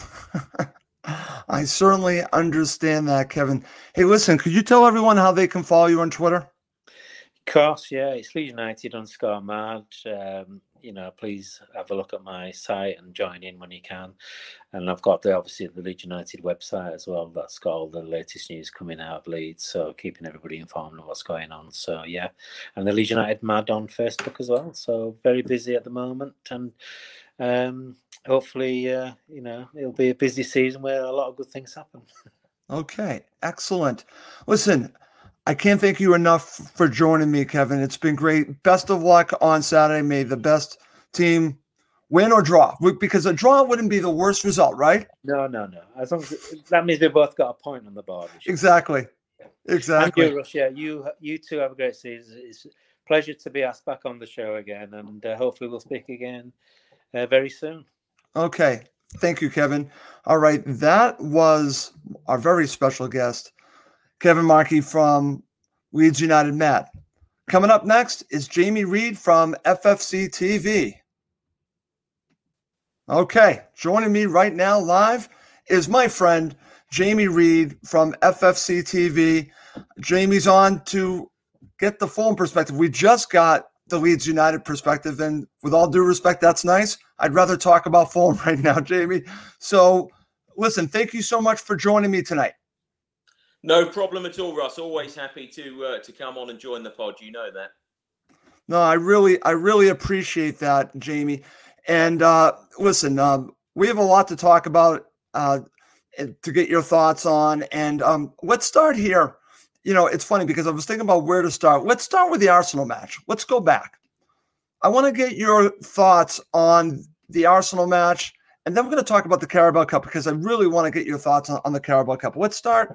I certainly understand that, Kevin. Hey, listen, could you tell everyone how they can follow you on Twitter? Of course, yeah. It's Leeds United underscore mad. Um, you know, please have a look at my site and join in when you can. And I've got the obviously the Leeds United website as well. That's got all the latest news coming out of Leeds, so keeping everybody informed of what's going on. So yeah, and the Leeds United Mad on Facebook as well. So very busy at the moment, and um, hopefully, uh, you know, it'll be a busy season where a lot of good things happen. Okay, excellent. Listen, I can't thank you enough for joining me, Kevin. It's been great. Best of luck on Saturday. May the best team win or draw, because a draw wouldn't be the worst result, right? No, no, no. As long as it, that means we both got a point on the board. Exactly. Exactly. Thank you, Russ. Yeah, you, you two have a great season. It's a pleasure to be asked back on the show again, and uh, hopefully we'll speak again uh, very soon. Okay. Thank you, Kevin. All right. That was our very special guest, Kevin Markey from Leeds United Mad. Coming up next is Jamie Reed from F F C T V. Okay, joining me right now live is my friend Jamie Reed from F F C T V. Jamie's on to get the full perspective. We just got the Leeds United perspective, and with all due respect, that's nice. I'd rather talk about Fulham right now, Jamie. So, listen, thank you so much for joining me tonight. No problem at all, Russ. Always happy to uh, to come on and join the pod. You know that. No, I really, I really appreciate that, Jamie. And uh, listen, um, we have a lot to talk about, uh, to get your thoughts on. And um, let's start here. You know, it's funny because I was thinking about where to start. Let's start with the Arsenal match. Let's go back. I want to get your thoughts on the Arsenal match, and then we're going to talk about the Carabao Cup because I really want to get your thoughts on, on the Carabao Cup. Let's start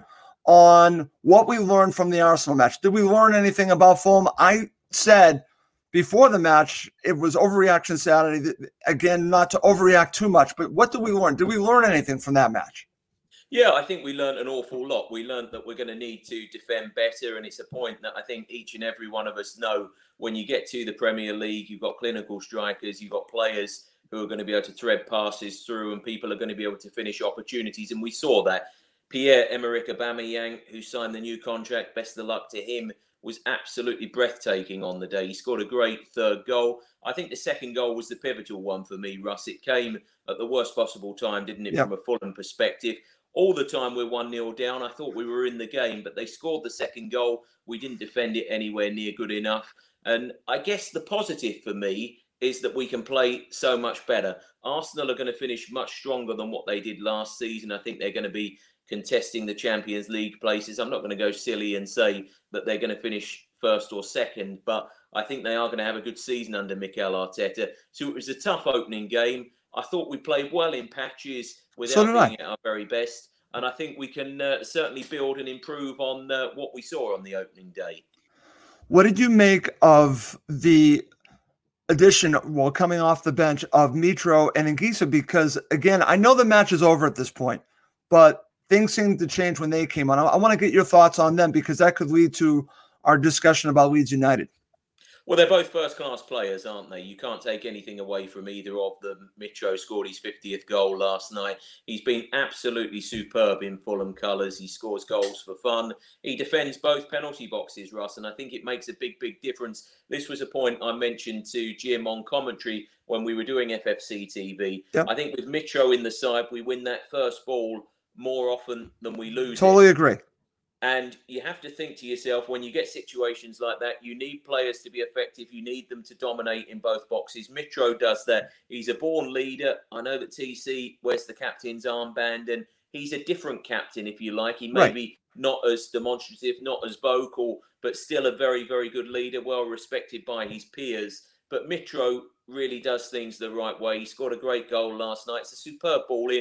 on what we learned from the Arsenal match. Did we learn anything about Fulham? I said before the match, it was overreaction Saturday. Again, not to overreact too much, but what did we learn? Did we learn anything from that match? Yeah, I think we learned an awful lot. We learned that we're going to need to defend better, and it's a point that I think each and every one of us know. When you get to the Premier League, you've got clinical strikers, you've got players who are going to be able to thread passes through, and people are going to be able to finish opportunities, and we saw that. Pierre-Emerick Aubameyang, who signed the new contract, best of luck to him, was absolutely breathtaking on the day. He scored a great third goal. I think the second goal was the pivotal one for me, Russ. It came at the worst possible time, didn't it, yep. From a Fulham perspective. All the time we're one nil down. I thought we were in the game, but they scored the second goal. We didn't defend it anywhere near good enough. And I guess the positive for me is that we can play so much better. Arsenal are going to finish much stronger than what they did last season. I think they're going to be contesting the Champions League places. I'm not going to go silly and say that they're going to finish first or second, but I think they are going to have a good season under Mikel Arteta. So it was a tough opening game. I thought we played well in patches without so being I. at our very best. And I think we can uh, certainly build and improve on uh, what we saw on the opening day. What did you make of the addition, well, coming off the bench of Mitro and Anguissa? Because, again, I know the match is over at this point, but things seemed to change when they came on. I, I want to get your thoughts on them because that could lead to our discussion about Leeds United. Well, they're both first-class players, aren't they? You can't take anything away from either of them. Mitro scored his fiftieth goal last night. He's been absolutely superb in Fulham colours. He scores goals for fun. He defends both penalty boxes, Russ, and I think it makes a big, big difference. This was a point I mentioned to Jim on commentary when we were doing F F C T V. Yep. I think with Mitro in the side, we win that first ball more often than we lose. Totally it. agree. And you have to think to yourself, when you get situations like that, you need players to be effective. You need them to dominate in both boxes. Mitro does that. He's a born leader. I know that T C wears the captain's armband, and he's a different captain, if you like. He may right. be not as demonstrative, not as vocal, but still a very, very good leader, well respected by his peers. But Mitro really does things the right way. He scored a great goal last night. It's a superb ball in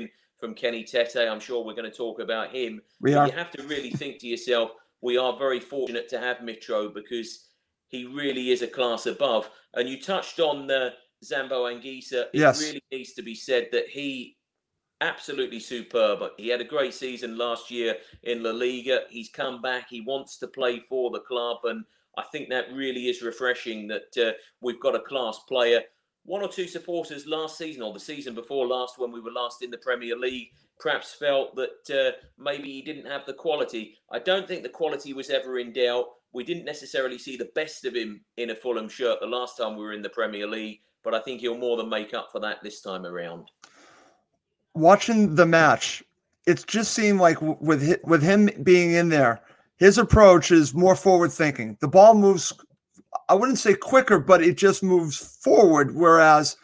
from Kenny Tete. I'm sure we're going to talk about him. We but are. You have to really think to yourself, we are very fortunate to have Mitro because he really is a class above. And you touched on uh, Zambo Anguissa. It Yes. really needs to be said that he absolutely superb. He had a great season last year in La Liga. He's come back. He wants to play for the club. And I think that really is refreshing that uh, we've got a class player. One or two supporters last season or the season before last, when we were last in the Premier League, perhaps felt that uh, maybe he didn't have the quality. I don't think the quality was ever in doubt. We didn't necessarily see the best of him in a Fulham shirt the last time we were in the Premier League, but I think he'll more than make up for that this time around. Watching the match, it just seemed like with with him being in there, his approach is more forward thinking. The ball moves, I wouldn't say quicker, but it just moves forward. Whereas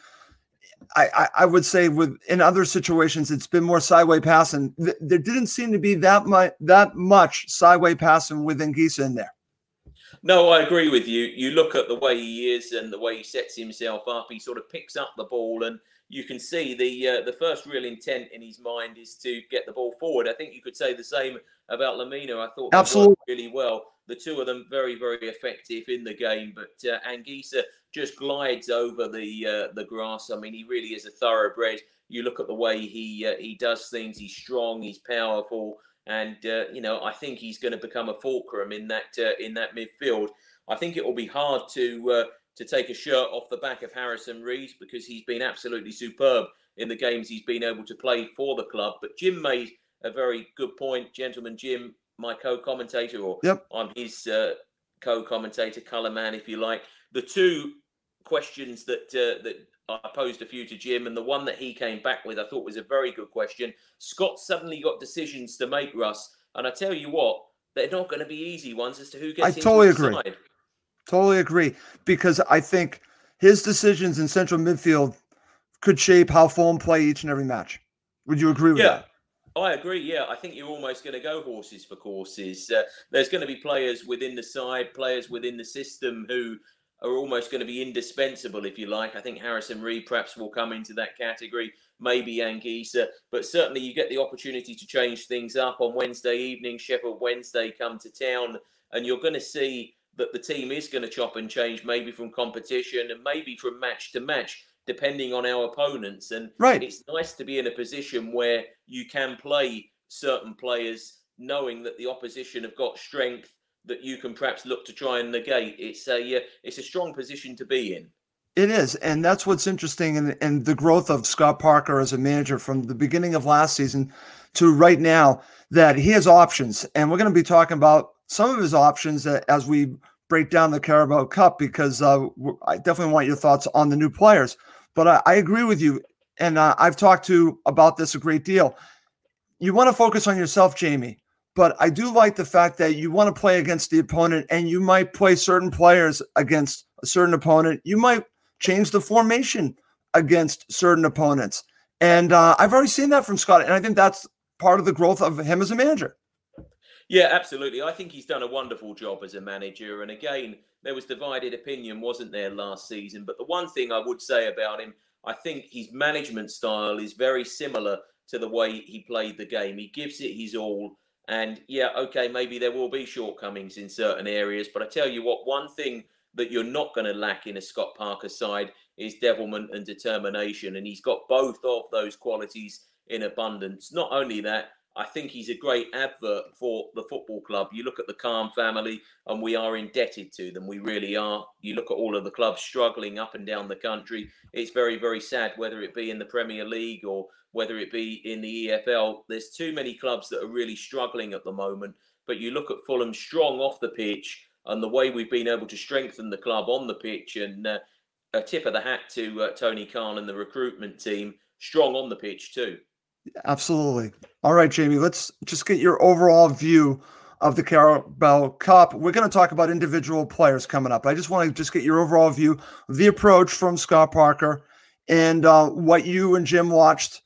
I, I, I would say with in other situations, it's been more sideways passing. There didn't seem to be that much that much sideways passing with Anguissa in there. No, I agree with you. You look at the way he is and the way he sets himself up. He sort of picks up the ball, and you can see the uh, the first real intent in his mind is to get the ball forward. I think you could say the same about Lamina. I thought Absolutely. they worked really well. The two of them very, very effective in the game. But uh, Anguissa just glides over the uh, the grass. I mean, he really is a thoroughbred. You look at the way he uh, he does things. He's strong. He's powerful. And, uh, you know, I think he's going to become a fulcrum in that uh, in that midfield. I think it will be hard to uh, to take a shirt off the back of Harrison Reed because he's been absolutely superb in the games he's been able to play for the club. But Jim made a very good point. Gentleman Jim, my co-commentator, or yep. I'm his uh, co-commentator, colour man, if you like. The two questions that uh, that I posed a few to Jim, and the one that he came back with I thought was a very good question. Scott suddenly got decisions to make, Russ, and I tell you what, they're not going to be easy ones as to who gets I into totally the agree. side. Totally agree, because I think his decisions in central midfield could shape how Fulham play each and every match. Would you agree with yeah. that? I agree, yeah. I think you're almost going to go horses for courses. Uh, there's going to be players within the side, players within the system who are almost going to be indispensable, if you like. I think Harrison Reed perhaps will come into that category, maybe Anguissa, but certainly you get the opportunity to change things up on Wednesday evening. Sheffield Wednesday come to town, and you're going to see that the team is going to chop and change, maybe from competition and maybe from match to match, depending on our opponents. And right. It's nice to be in a position where you can play certain players knowing that the opposition have got strength that you can perhaps look to try and negate. It's a uh, it's a strong position to be in. It is, and that's what's interesting in, in the growth of Scott Parker as a manager from the beginning of last season to right now, that he has options. And we're going to be talking about some of his options as we break down the Carabao Cup, because uh, I definitely want your thoughts on the new players. But I, I agree with you, and uh, I've talked to about this a great deal. You want to focus on yourself, Jamie. But I do like the fact that you want to play against the opponent, and you might play certain players against a certain opponent. You might change the formation against certain opponents. And uh, I've already seen that from Scott, and I think that's part of the growth of him as a manager. Yeah, absolutely. I think he's done a wonderful job as a manager. And again, there was divided opinion, wasn't there, last season? But the one thing I would say about him, I think his management style is very similar to the way he played the game. He gives it his all. And yeah, okay, maybe there will be shortcomings in certain areas, but I tell you what, one thing that you're not going to lack in a Scott Parker side is devilment and determination. And he's got both of those qualities in abundance. Not only that, I think he's a great advert for the football club. You look at the Calm family, and we are indebted to them. We really are. You look at all of the clubs struggling up and down the country. It's very, very sad, whether it be in the Premier League or whether it be in the E F L. There's too many clubs that are really struggling at the moment. But you look at Fulham strong off the pitch, and the way we've been able to strengthen the club on the pitch, and uh, a tip of the hat to uh, Tony Khan and the recruitment team, strong on the pitch too. Absolutely. All right, Jamie, let's just get your overall view of the Carabao Cup. We're going to talk about individual players coming up. I just want to just get your overall view of the approach from Scott Parker and uh, what you and Jim watched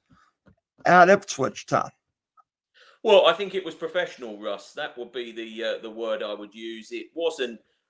at Ipswich Town. Well, I think it was professional, Russ. That would be the uh, the word I would use. It wasn't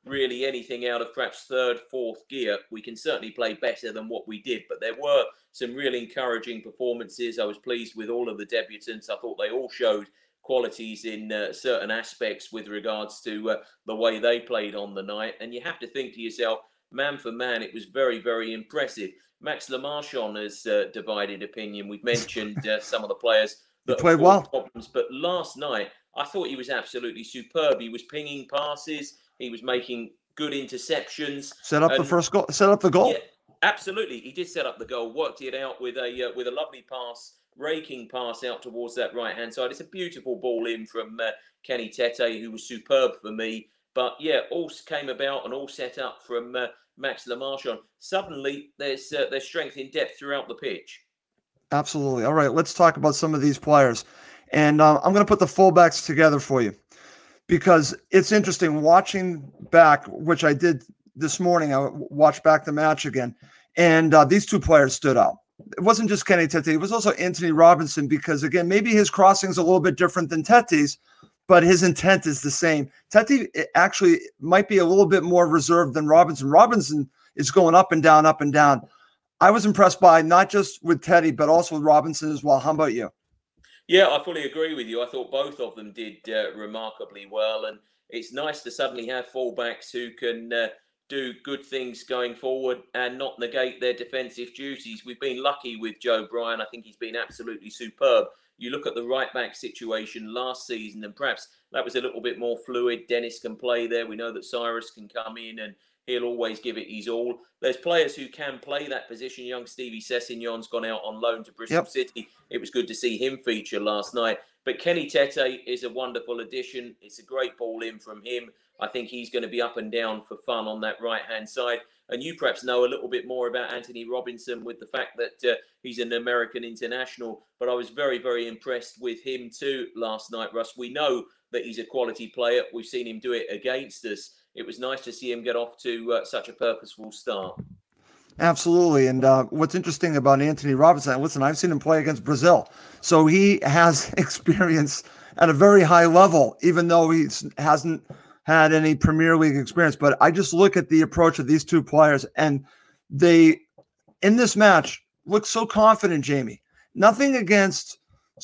really anything out of perhaps third, fourth gear. We can certainly play better than what we did, but there were some really encouraging performances. I was pleased with all of the debutants. I thought they all showed qualities in uh, certain aspects with regards to uh, the way they played on the night. And you have to think to yourself, man for man, it was very, very impressive. Max Le Marchand has uh, divided opinion. We've mentioned uh, some of the players that played well. Problems, but last night, I thought he was absolutely superb. He was pinging passes. He was making good interceptions. Set up and, the first goal. Set up the goal. Yeah, absolutely. He did set up the goal. Worked it out with a uh, with a lovely pass, raking pass out towards that right hand side. It's a beautiful ball in from uh, Kenny Tete, who was superb for me. But yeah, all came about and all set up from uh, Max Le Marchand. Suddenly, there's uh, there's strength in depth throughout the pitch. Absolutely. All right, let's talk about some of these players. And uh, I'm going to put the fullbacks together for you because it's interesting watching back, which I did this morning. I watched back the match again, and uh, these two players stood out. It wasn't just Kenny Tete. It was also Anthony Robinson because, again, maybe his crossing is a little bit different than Tete's, but his intent is the same. Tete actually might be a little bit more reserved than Robinson. Robinson is going up and down, up and down. I was impressed by not just with Teddy, but also with Robinson as well. How about you? Yeah, I fully agree with you. I thought both of them did uh, remarkably well. And it's nice to suddenly have fullbacks who can uh, do good things going forward and not negate their defensive duties. We've been lucky with Joe Bryan. I think he's been absolutely superb. You look at the right-back situation last season, and perhaps that was a little bit more fluid. Dennis can play there. We know that Cyrus can come in and he'll always give it his all. There's players who can play that position. Young Stevie Sessegnon's gone out on loan to Bristol yep. City. It was good to see him feature last night. But Kenny Tete is a wonderful addition. It's a great ball in from him. I think he's going to be up and down for fun on that right-hand side. And you perhaps know a little bit more about Anthony Robinson with the fact that uh, he's an American international. But I was very, very impressed with him too last night, Russ. We know that he's a quality player. We've seen him do it against us. It was nice to see him get off to uh, such a purposeful start. Absolutely. And uh, what's interesting about Anthony Robinson, listen, I've seen him play against Brazil. So he has experience at a very high level, even though he hasn't had any Premier League experience. But I just look at the approach of these two players, and they, in this match, look so confident, Jamie. Nothing against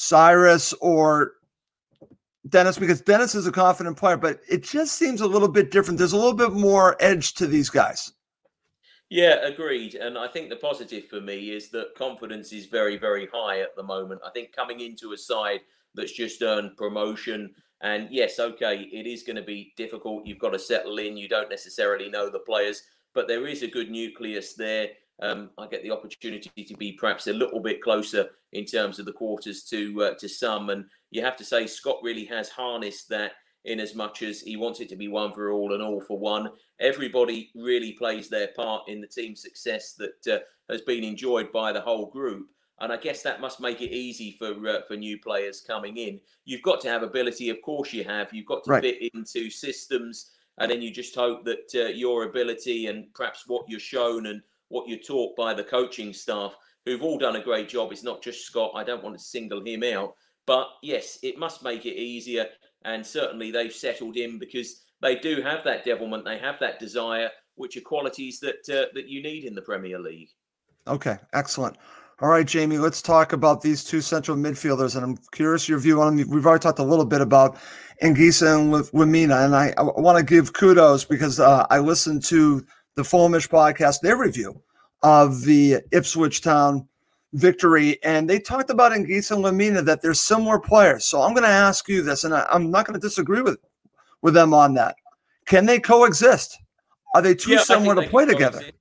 Cyrus or Dennis, because Dennis is a confident player, but it just seems a little bit different. There's a little bit more edge to these guys. Yeah, agreed. And I think the positive for me is that confidence is very, very high at the moment. I think coming into a side that's just earned promotion, and yes, okay, it is going to be difficult. You've got to settle in. You don't necessarily know the players, but there is a good nucleus there. Um, I get the opportunity to be perhaps a little bit closer in terms of the quarters to uh, to some. And you have to say Scott really has harnessed that in as much as he wants it to be one for all and all for one. Everybody really plays their part in the team's success that uh, has been enjoyed by the whole group. And I guess that must make it easy for uh, for new players coming in. You've got to have ability, of course you have. You've got to right. fit into systems, and then you just hope that uh, your ability and perhaps what you're shown and what you're taught by the coaching staff, who've all done a great job. It's not just Scott. I don't want to single him out. But yes, it must make it easier. And certainly they've settled in because they do have that devilment. They have that desire, which are qualities that uh, that you need in the Premier League. Okay, excellent. All right, Jamie, let's talk about these two central midfielders. And I'm curious your view on them. We've already talked a little bit about Anguissa and Lemina. And I, I want to give kudos because uh, I listened to the Fulhamish podcast, their review of the Ipswich Town victory. And they talked about Anguissa and Lemina, that they're similar players. So I'm going to ask you this, and I, I'm not going to disagree with, with them on that. Can they coexist? Are they too yeah, similar to play together? Coexist.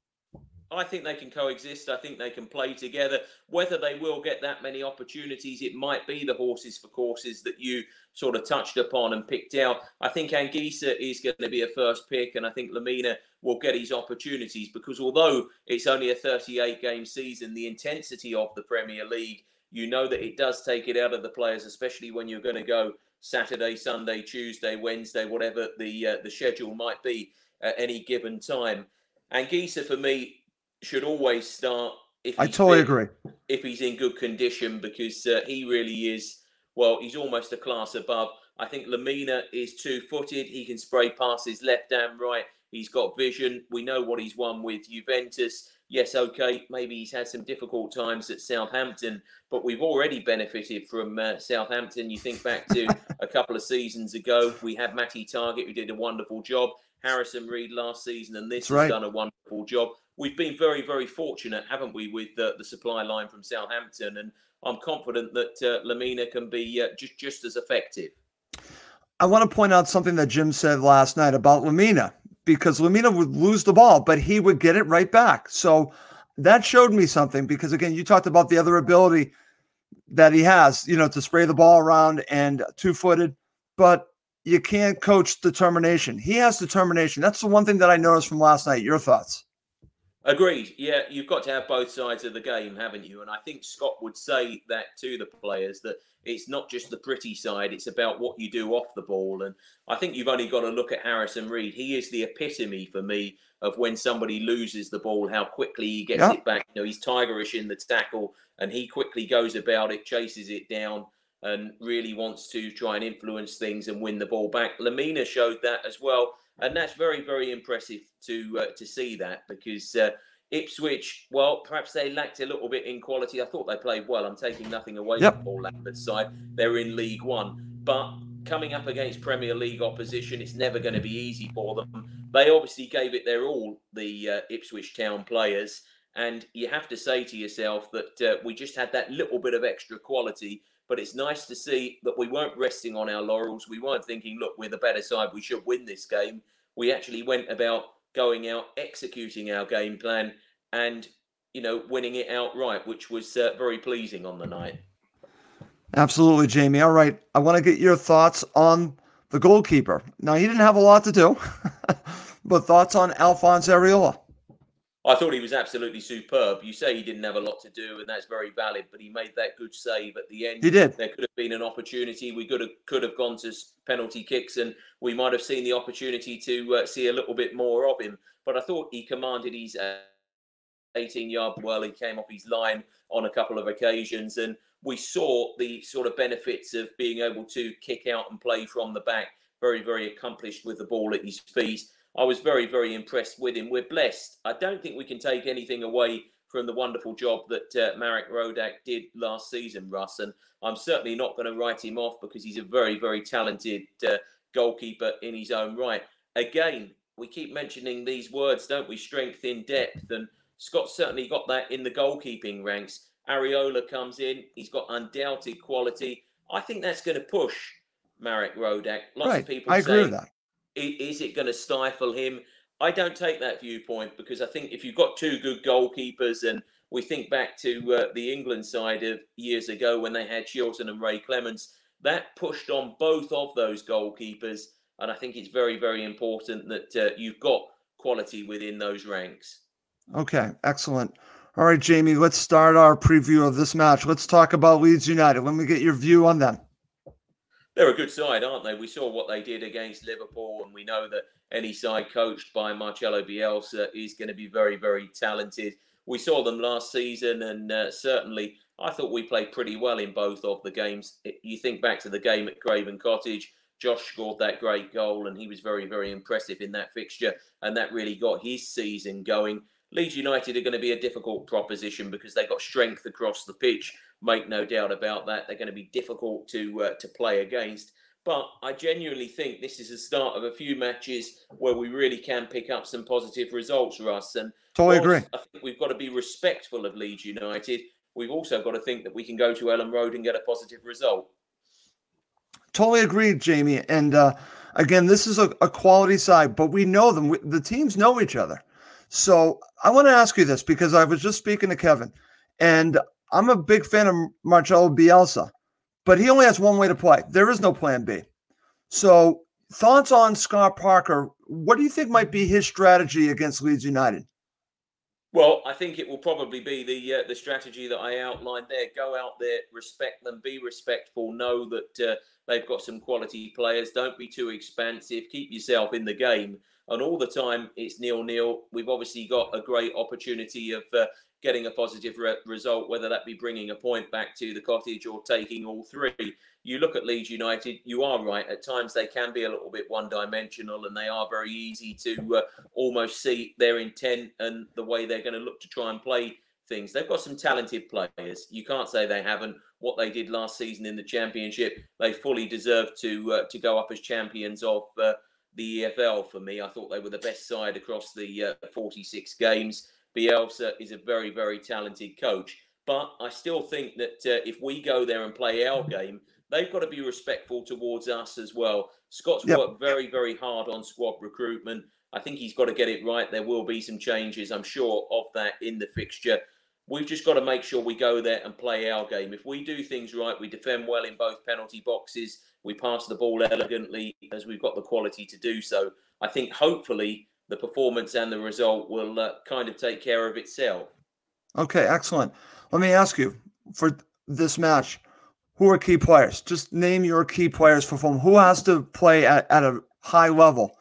I think they can coexist. I think they can play together. Whether they will get that many opportunities, it might be the horses for courses that you sort of touched upon and picked out. I think Anguissa is going to be a first pick, and I think Lemina will get his opportunities because although it's only a thirty-eight game season, the intensity of the Premier League, you know that it does take it out of the players, especially when you're going to go Saturday, Sunday, Tuesday, Wednesday, whatever the uh, the schedule might be at any given time. Anguissa, for me, should always start if I totally fit, agree. If he's in good condition, because uh, he really is, well, he's almost a class above. I think Lemina is two-footed. He can spray passes left and right. He's got vision. We know what he's won with Juventus. Yes, okay, maybe he's had some difficult times at Southampton, but we've already benefited from uh, Southampton. You think back to a couple of seasons ago, we had Matty Targett, who did a wonderful job. Harrison Reed last season, and this That's has right. done a wonderful job. We've been very, very fortunate, haven't we, with uh, the supply line from Southampton, and I'm confident that uh, Lemina can be uh, just, just as effective. I want to point out something that Jim said last night about Lemina, because Lemina would lose the ball, but he would get it right back. So that showed me something, because, again, you talked about the other ability that he has, you know, to spray the ball around and two-footed, but you can't coach determination. He has determination. That's the one thing that I noticed from last night. Your thoughts? Agreed. Yeah, you've got to have both sides of the game, haven't you? And I think Scott would say that to the players, that it's not just the pretty side, it's about what you do off the ball. And I think you've only got to look at Harrison Reed. He is the epitome for me of when somebody loses the ball, how quickly he gets yeah. it back. You know, he's tigerish in the tackle, and he quickly goes about it, chases it down, and really wants to try and influence things and win the ball back. Lemina showed that as well. And that's very, very impressive to uh, to see that, because uh, Ipswich, well, perhaps they lacked a little bit in quality. I thought they played well. I'm taking nothing away yep. from Paul Lambert's side. They're in League One. But coming up against Premier League opposition, it's never going to be easy for them. They obviously gave it their all, the uh, Ipswich Town players. And you have to say to yourself that uh, we just had that little bit of extra quality. But it's nice to see that we weren't resting on our laurels. We weren't thinking, look, we're the better side, we should win this game. We actually went about going out, executing our game plan, and, you know, winning it outright, which was uh, very pleasing on the night. Absolutely, Jamie. All right. I want to get your thoughts on the goalkeeper. Now, he didn't have a lot to do, but thoughts on Alphonse Areola? I thought he was absolutely superb. You say he didn't have a lot to do, and that's very valid, but he made that good save at the end. He did. There could have been an opportunity. We could have could have gone to penalty kicks, and we might have seen the opportunity to uh, see a little bit more of him. But I thought he commanded his eighteen-yard well. He came off his line on a couple of occasions, and we saw the sort of benefits of being able to kick out and play from the back. Very, very accomplished with the ball at his feet. I was very, very impressed with him. We're blessed. I don't think we can take anything away from the wonderful job that uh, Marek Rodak did last season, Russ. And I'm certainly not going to write him off, because he's a very, very talented uh, goalkeeper in his own right. Again, we keep mentioning these words, don't we? Strength in depth. And Scott's certainly got that in the goalkeeping ranks. Areola comes in. He's got undoubted quality. I think that's going to push Marek Rodak. Lots right. of people I say, agree with that. Is it going to stifle him? I don't take that viewpoint, because I think if you've got two good goalkeepers, and we think back to uh, the England side of years ago when they had Shilton and Ray Clements, that pushed on both of those goalkeepers. And I think it's very, very important that uh, you've got quality within those ranks. Okay, excellent. All right, Jamie, let's start our preview of this match. Let's talk about Leeds United. Let me get your view on them. They're a good side, aren't they? We saw what they did against Liverpool, and we know that any side coached by Marcelo Bielsa is going to be very, very talented. We saw them last season, and uh, certainly I thought we played pretty well in both of the games. You think back to the game at Craven Cottage, Josh scored that great goal, and he was very, very impressive in that fixture, and that really got his season going. Leeds United are going to be a difficult proposition, because they've got strength across the pitch. Make no doubt about that. They're going to be difficult to uh, to play against. But I genuinely think this is the start of a few matches where we really can pick up some positive results, Russ. And totally agree. I think we've got to be respectful of Leeds United. We've also got to think that we can go to Elland Road and get a positive result. Totally agreed, Jamie. And uh, again, this is a, a quality side, but we know them. We, the teams know each other. So I want to ask you this, because I was just speaking to Kevin, and I'm a big fan of Marcelo Bielsa, but he only has one way to play. There is no plan B. So thoughts on Scott Parker? What do you think might be his strategy against Leeds United? Well, I think it will probably be the uh, the strategy that I outlined there. Go out there, respect them, be respectful, know that uh, they've got some quality players. Don't be too expansive. Keep yourself in the game. And all the time, it's nil-nil. We've obviously got a great opportunity of uh, getting a positive re- result, whether that be bringing a point back to the cottage or taking all three. You look at Leeds United, you are right. At times they can be a little bit one-dimensional, and they are very easy to uh, almost see their intent and the way they're going to look to try and play things. They've got some talented players. You can't say they haven't. What they did last season in the Championship, they fully deserve to uh, to go up as champions of uh, the E F L for me. I thought they were the best side across the uh, forty-six games. Bielsa is a very, very talented coach. But I still think that uh, if we go there and play our game, they've got to be respectful towards us as well. Scott's yep. worked very, very hard on squad recruitment. I think he's got to get it right. There will be some changes, I'm sure, of that in the fixture. We've just got to make sure we go there and play our game. If we do things right, we defend well in both penalty boxes, we pass the ball elegantly, as we've got the quality to do so. I think hopefully the performance and the result will uh, kind of take care of itself. Okay, excellent. Let me ask you, for this match, who are key players? Just name your key players for Fulham. Who has to play at, at a high level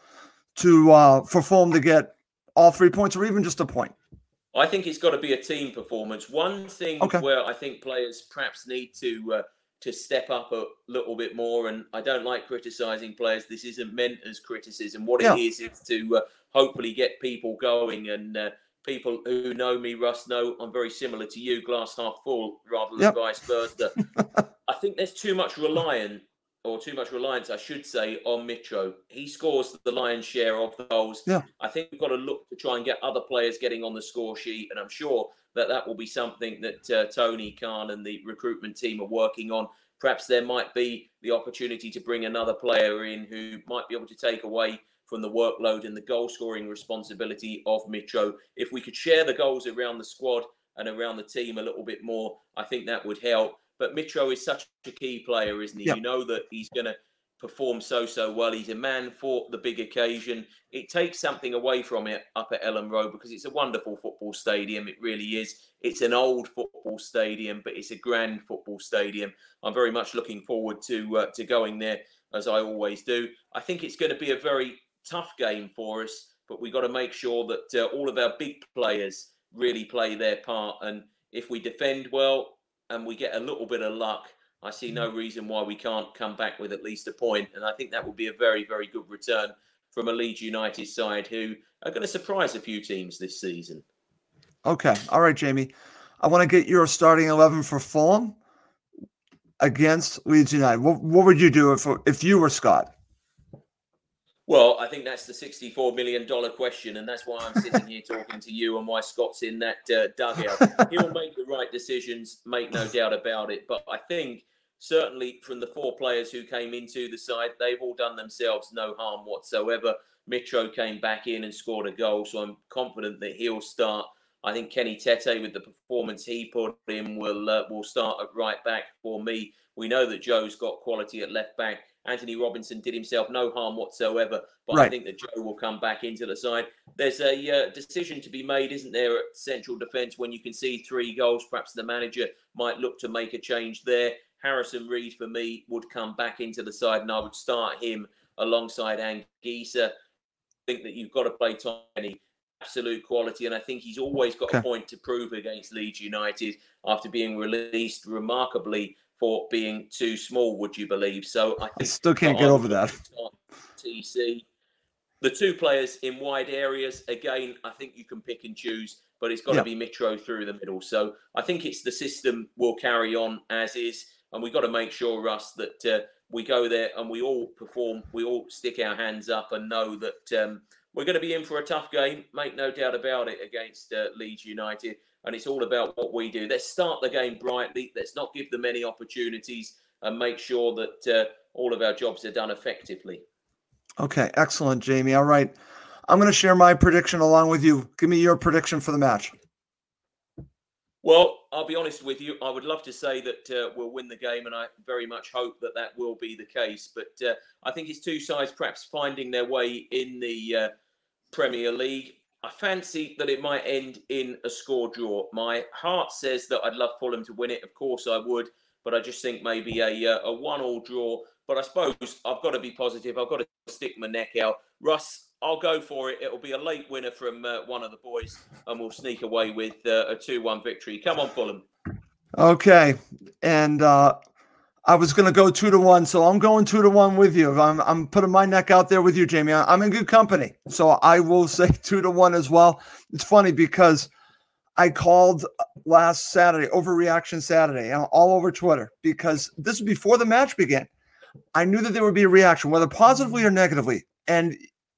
to uh, for Fulham to get all three points or even just a point? I think it's got to be a team performance. One thing okay. where I think players perhaps need to uh, to step up a little bit more, and I don't like criticising players. This isn't meant as criticism. What yeah. it is is to uh, hopefully get people going. And uh, people who know me, Russ, know I'm very similar to you, glass half full rather than yep. vice versa. I think there's too much reliance, or too much reliance, I should say, on Mitro. He scores the lion's share of the goals. Yeah. I think we've got to look to try and get other players getting on the score sheet, and I'm sure that that will be something that uh, Tony Khan and the recruitment team are working on. Perhaps there might be the opportunity to bring another player in who might be able to take away from the workload and the goal-scoring responsibility of Mitro. If we could share the goals around the squad and around the team a little bit more, I think that would help. But Mitro is such a key player, isn't he? Yep. You know that he's going to perform so, so well. He's a man for the big occasion. It takes something away from it up at Ellen Road because it's a wonderful football stadium. It really is. It's an old football stadium, but it's a grand football stadium. I'm very much looking forward to uh, to going there, as I always do. I think it's going to be a very tough game for us, but we've got to make sure that uh, all of our big players really play their part. And if we defend well, and we get a little bit of luck, I see no reason why we can't come back with at least a point. And I think that would be a very, very good return from a Leeds United side who are going to surprise a few teams this season. Okay. All right, Jamie. I want to get your starting eleven for Fulham against Leeds United. What, what would you do if, if you were Scott? Well, I think that's the sixty-four million dollars question, and that's why I'm sitting here talking to you and why Scott's in that uh, dugout. He'll make the right decisions, make no doubt about it. But I think certainly from the four players who came into the side, they've all done themselves no harm whatsoever. Mitro came back in and scored a goal, so I'm confident that he'll start. I think Kenny Tete, with the performance he put in, will uh, will start at right back for me. We know that Joe's got quality at left back. Anthony Robinson did himself no harm whatsoever, but right. I think that Joe will come back into the side. There's a uh, decision to be made, isn't there, at central defence when you can see three goals. Perhaps the manager might look to make a change there. Harrison Reed, for me, would come back into the side, and I would start him alongside Anguissa. I think that you've got to play Tony. Absolute quality, and I think he's always got okay. a point to prove against Leeds United after being released remarkably for being too small, would you believe? So I, think I still can't get over that. T C. The two players in wide areas, again, I think you can pick and choose, but it's got yeah. to be Mitro through the middle. So I think it's the system will carry on as is, and we've got to make sure, Russ, that uh, we go there and we all perform, we all stick our hands up and know that um, we're going to be in for a tough game, make no doubt about it, against uh, Leeds United. And it's all about what we do. Let's start the game brightly. Let's not give them any opportunities and make sure that uh, all of our jobs are done effectively. Okay, excellent, Jamie. All right. I'm going to share my prediction along with you. Give me your prediction for the match. Well, I'll be honest with you. I would love to say that uh, we'll win the game, and I very much hope that that will be the case. But uh, I think it's two sides perhaps finding their way in the uh, Premier League. I fancy that it might end in a score draw. My heart says that I'd love Fulham to win it. Of course I would, but I just think maybe a a one-all draw. But I suppose I've got to be positive. I've got to stick my neck out. Russ, I'll go for it. It'll be a late winner from uh, one of the boys, and we'll sneak away with uh, a two one victory. Come on, Fulham. Okay. And uh, I was going to go two to one, so I'm going two to one with you. I'm, I'm putting my neck out there with you, Jamie. I'm in good company, so I will say two to one as well. It's funny because I called last Saturday, Overreaction Saturday, all over Twitter, because this was before the match began. I knew that there would be a reaction, whether positively or negatively. And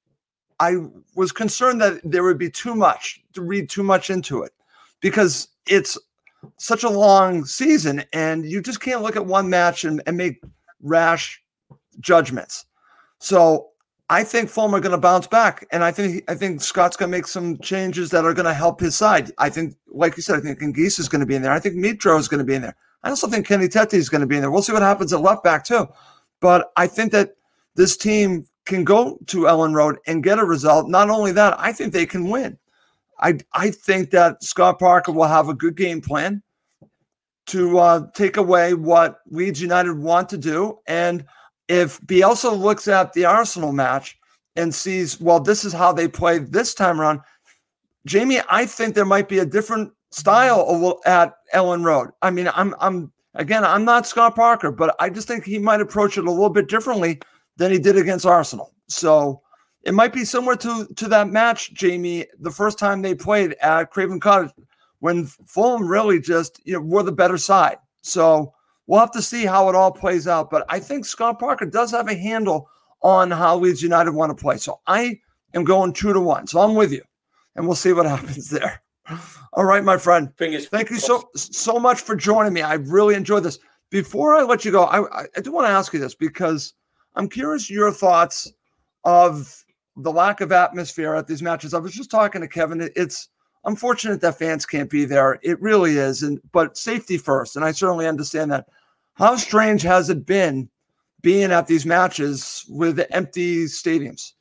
I was concerned that there would be too much, to read too much into it, because it's such a long season and you just can't look at one match and, and make rash judgments. So I think Fulham are going to bounce back, and I think I think Scott's going to make some changes that are going to help his side. I think, like you said, I think Ngisa is going to be in there. I think Mitro is going to be in there. I also think Kenny Tete is going to be in there. We'll see what happens at left back too. But I think that this team can go to Ellen Road and get a result. Not only that, I think they can win. I I think that Scott Parker will have a good game plan to uh, take away what Leeds United want to do. And if Bielsa looks at the Arsenal match and sees, well, this is how they play this time around, Jamie, I think there might be a different style at Ellen Road. I mean, I'm, I'm again, I'm not Scott Parker, but I just think he might approach it a little bit differently than he did against Arsenal. So it might be similar to, to that match, Jamie, the first time they played at Craven Cottage, when Fulham really just, you know, were the better side. So we'll have to see how it all plays out. But I think Scott Parker does have a handle on how Leeds United want to play. So I am going two to one. So I'm with you, and we'll see what happens there. All right, my friend. Fingers Thank you so so much for joining me. I really enjoyed this. Before I let you go, I, I do want to ask you this, because I'm curious your thoughts of the lack of atmosphere at these matches. I was just talking to Kevin. It's unfortunate that fans can't be there. It really is. And but safety first, and I certainly understand that. How strange has it been being at these matches with empty stadiums?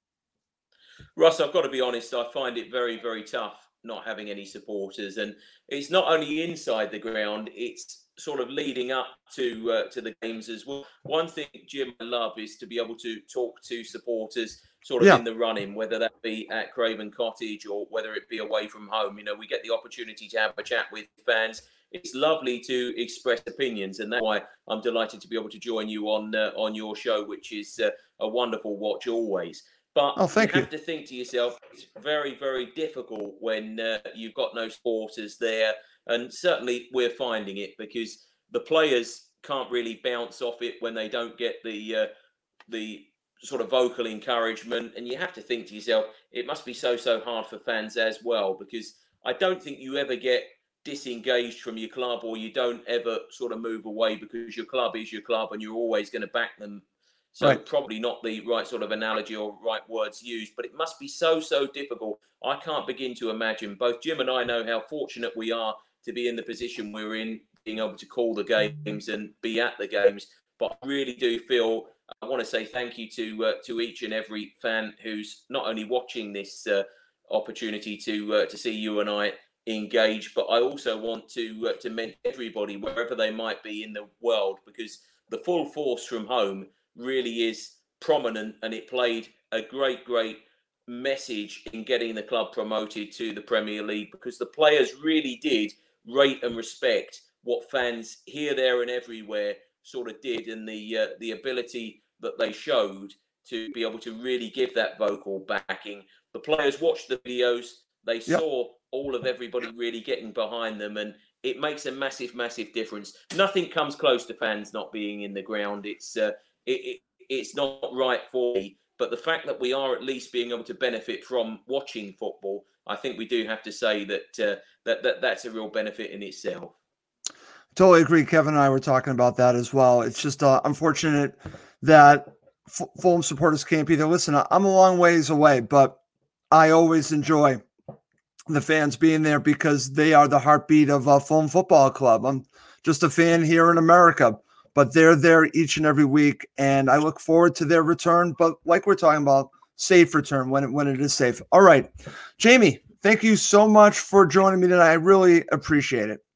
Russ, I've got to be honest, I find it very, very tough not having any supporters. And it's not only inside the ground, it's sort of leading up to uh, to the games as well. One thing, Jim, I love is to be able to talk to supporters sort of yeah. in the running, whether that be at Craven Cottage or whether it be away from home. You know, we get the opportunity to have a chat with fans. It's lovely to express opinions, and that's why I'm delighted to be able to join you on uh, on your show, which is uh, a wonderful watch always. But oh, thank you you have to think to yourself, it's very, very difficult when uh, you've got no supporters there. And certainly we're finding it, because the players can't really bounce off it when they don't get the uh, the sort of vocal encouragement. And you have to think to yourself, it must be so, so hard for fans as well, because I don't think you ever get disengaged from your club, or you don't ever sort of move away, because your club is your club and you're always going to back them. So right. Probably not the right sort of analogy or right words used, but it must be so, so difficult. I can't begin to imagine. Both Jim and I know how fortunate we are to be in the position we're in, being able to call the games and be at the games. But I really do feel, I want to say thank you to uh, to each and every fan who's not only watching this uh, opportunity to uh, to see you and I engage, but I also want to uh, to mention everybody wherever they might be in the world, because the full force from home really is prominent, and it played a great, great message in getting the club promoted to the Premier League, because the players really did rate and respect what fans here, there and everywhere sort of did, and the uh, the ability that they showed to be able to really give that vocal backing. The players watched the videos, they yep. saw all of everybody really getting behind them, and it makes a massive, massive difference. Nothing comes close to fans not being in the ground. It's uh, it, it it's not right for me, but the fact that we are at least being able to benefit from watching football, I think we do have to say that uh, that that that's a real benefit in itself. Totally agree. Kevin and I were talking about that as well. It's just uh, unfortunate that F- Fulham supporters can't be there. Listen, I'm a long ways away, but I always enjoy the fans being there, because they are the heartbeat of uh, Fulham Football Club. I'm just a fan here in America, but they're there each and every week, and I look forward to their return. But like we're talking about, safe return when it, when it is safe. All right, Jamie, thank you so much for joining me tonight. I really appreciate it.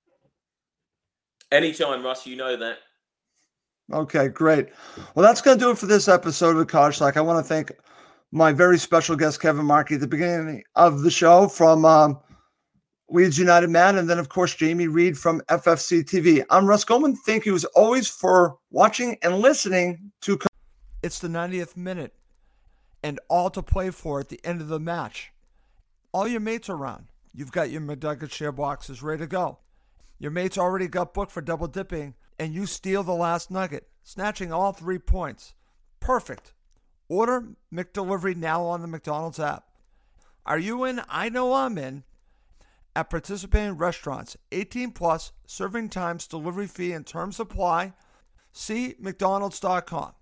Anytime, Russ, you know that. Okay, great. Well, that's going to do it for this episode of the Cottage Talk. I want to thank my very special guest, Kevin Markey, at the beginning of the show from um, Leeds United Man, and then, of course, Jamie Reed from F F C T V. I'm Russ Goldman. Thank you, as always, for watching and listening to... It's the ninetieth minute, and all to play for at the end of the match. All your mates are around. You've got your McNugget share boxes ready to go. Your mates already got booked for double dipping, and you steal the last nugget, snatching all three points. Perfect. Order McDelivery now on the McDonald's app. Are you in? I know I'm in. At participating restaurants, eighteen plus, serving times, delivery fee, and terms apply. See mcdonalds dot com.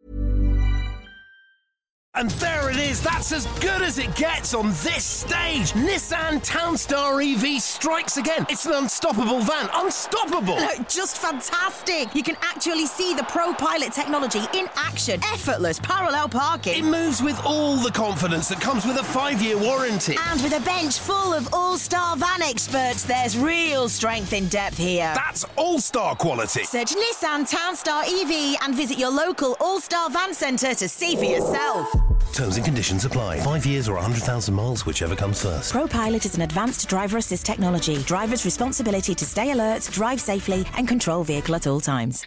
And there it is, that's as good as it gets on this stage. Nissan Townstar E V strikes again. It's an unstoppable van, unstoppable. No, just fantastic. You can actually see the Pro Pilot technology in action. Effortless parallel parking. It moves with all the confidence that comes with a five-year warranty. And with a bench full of all-star van experts, there's real strength in depth here. That's all-star quality. Search Nissan Townstar E V and visit your local all-star van centre to see for yourself. Terms and conditions apply. Five years or one hundred thousand miles, whichever comes first. ProPilot is an advanced driver assist technology. Driver's responsibility to stay alert, drive safely, and control vehicle at all times.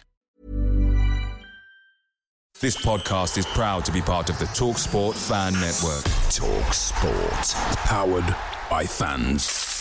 This podcast is proud to be part of the TalkSport Fan Network. TalkSport. Powered by fans.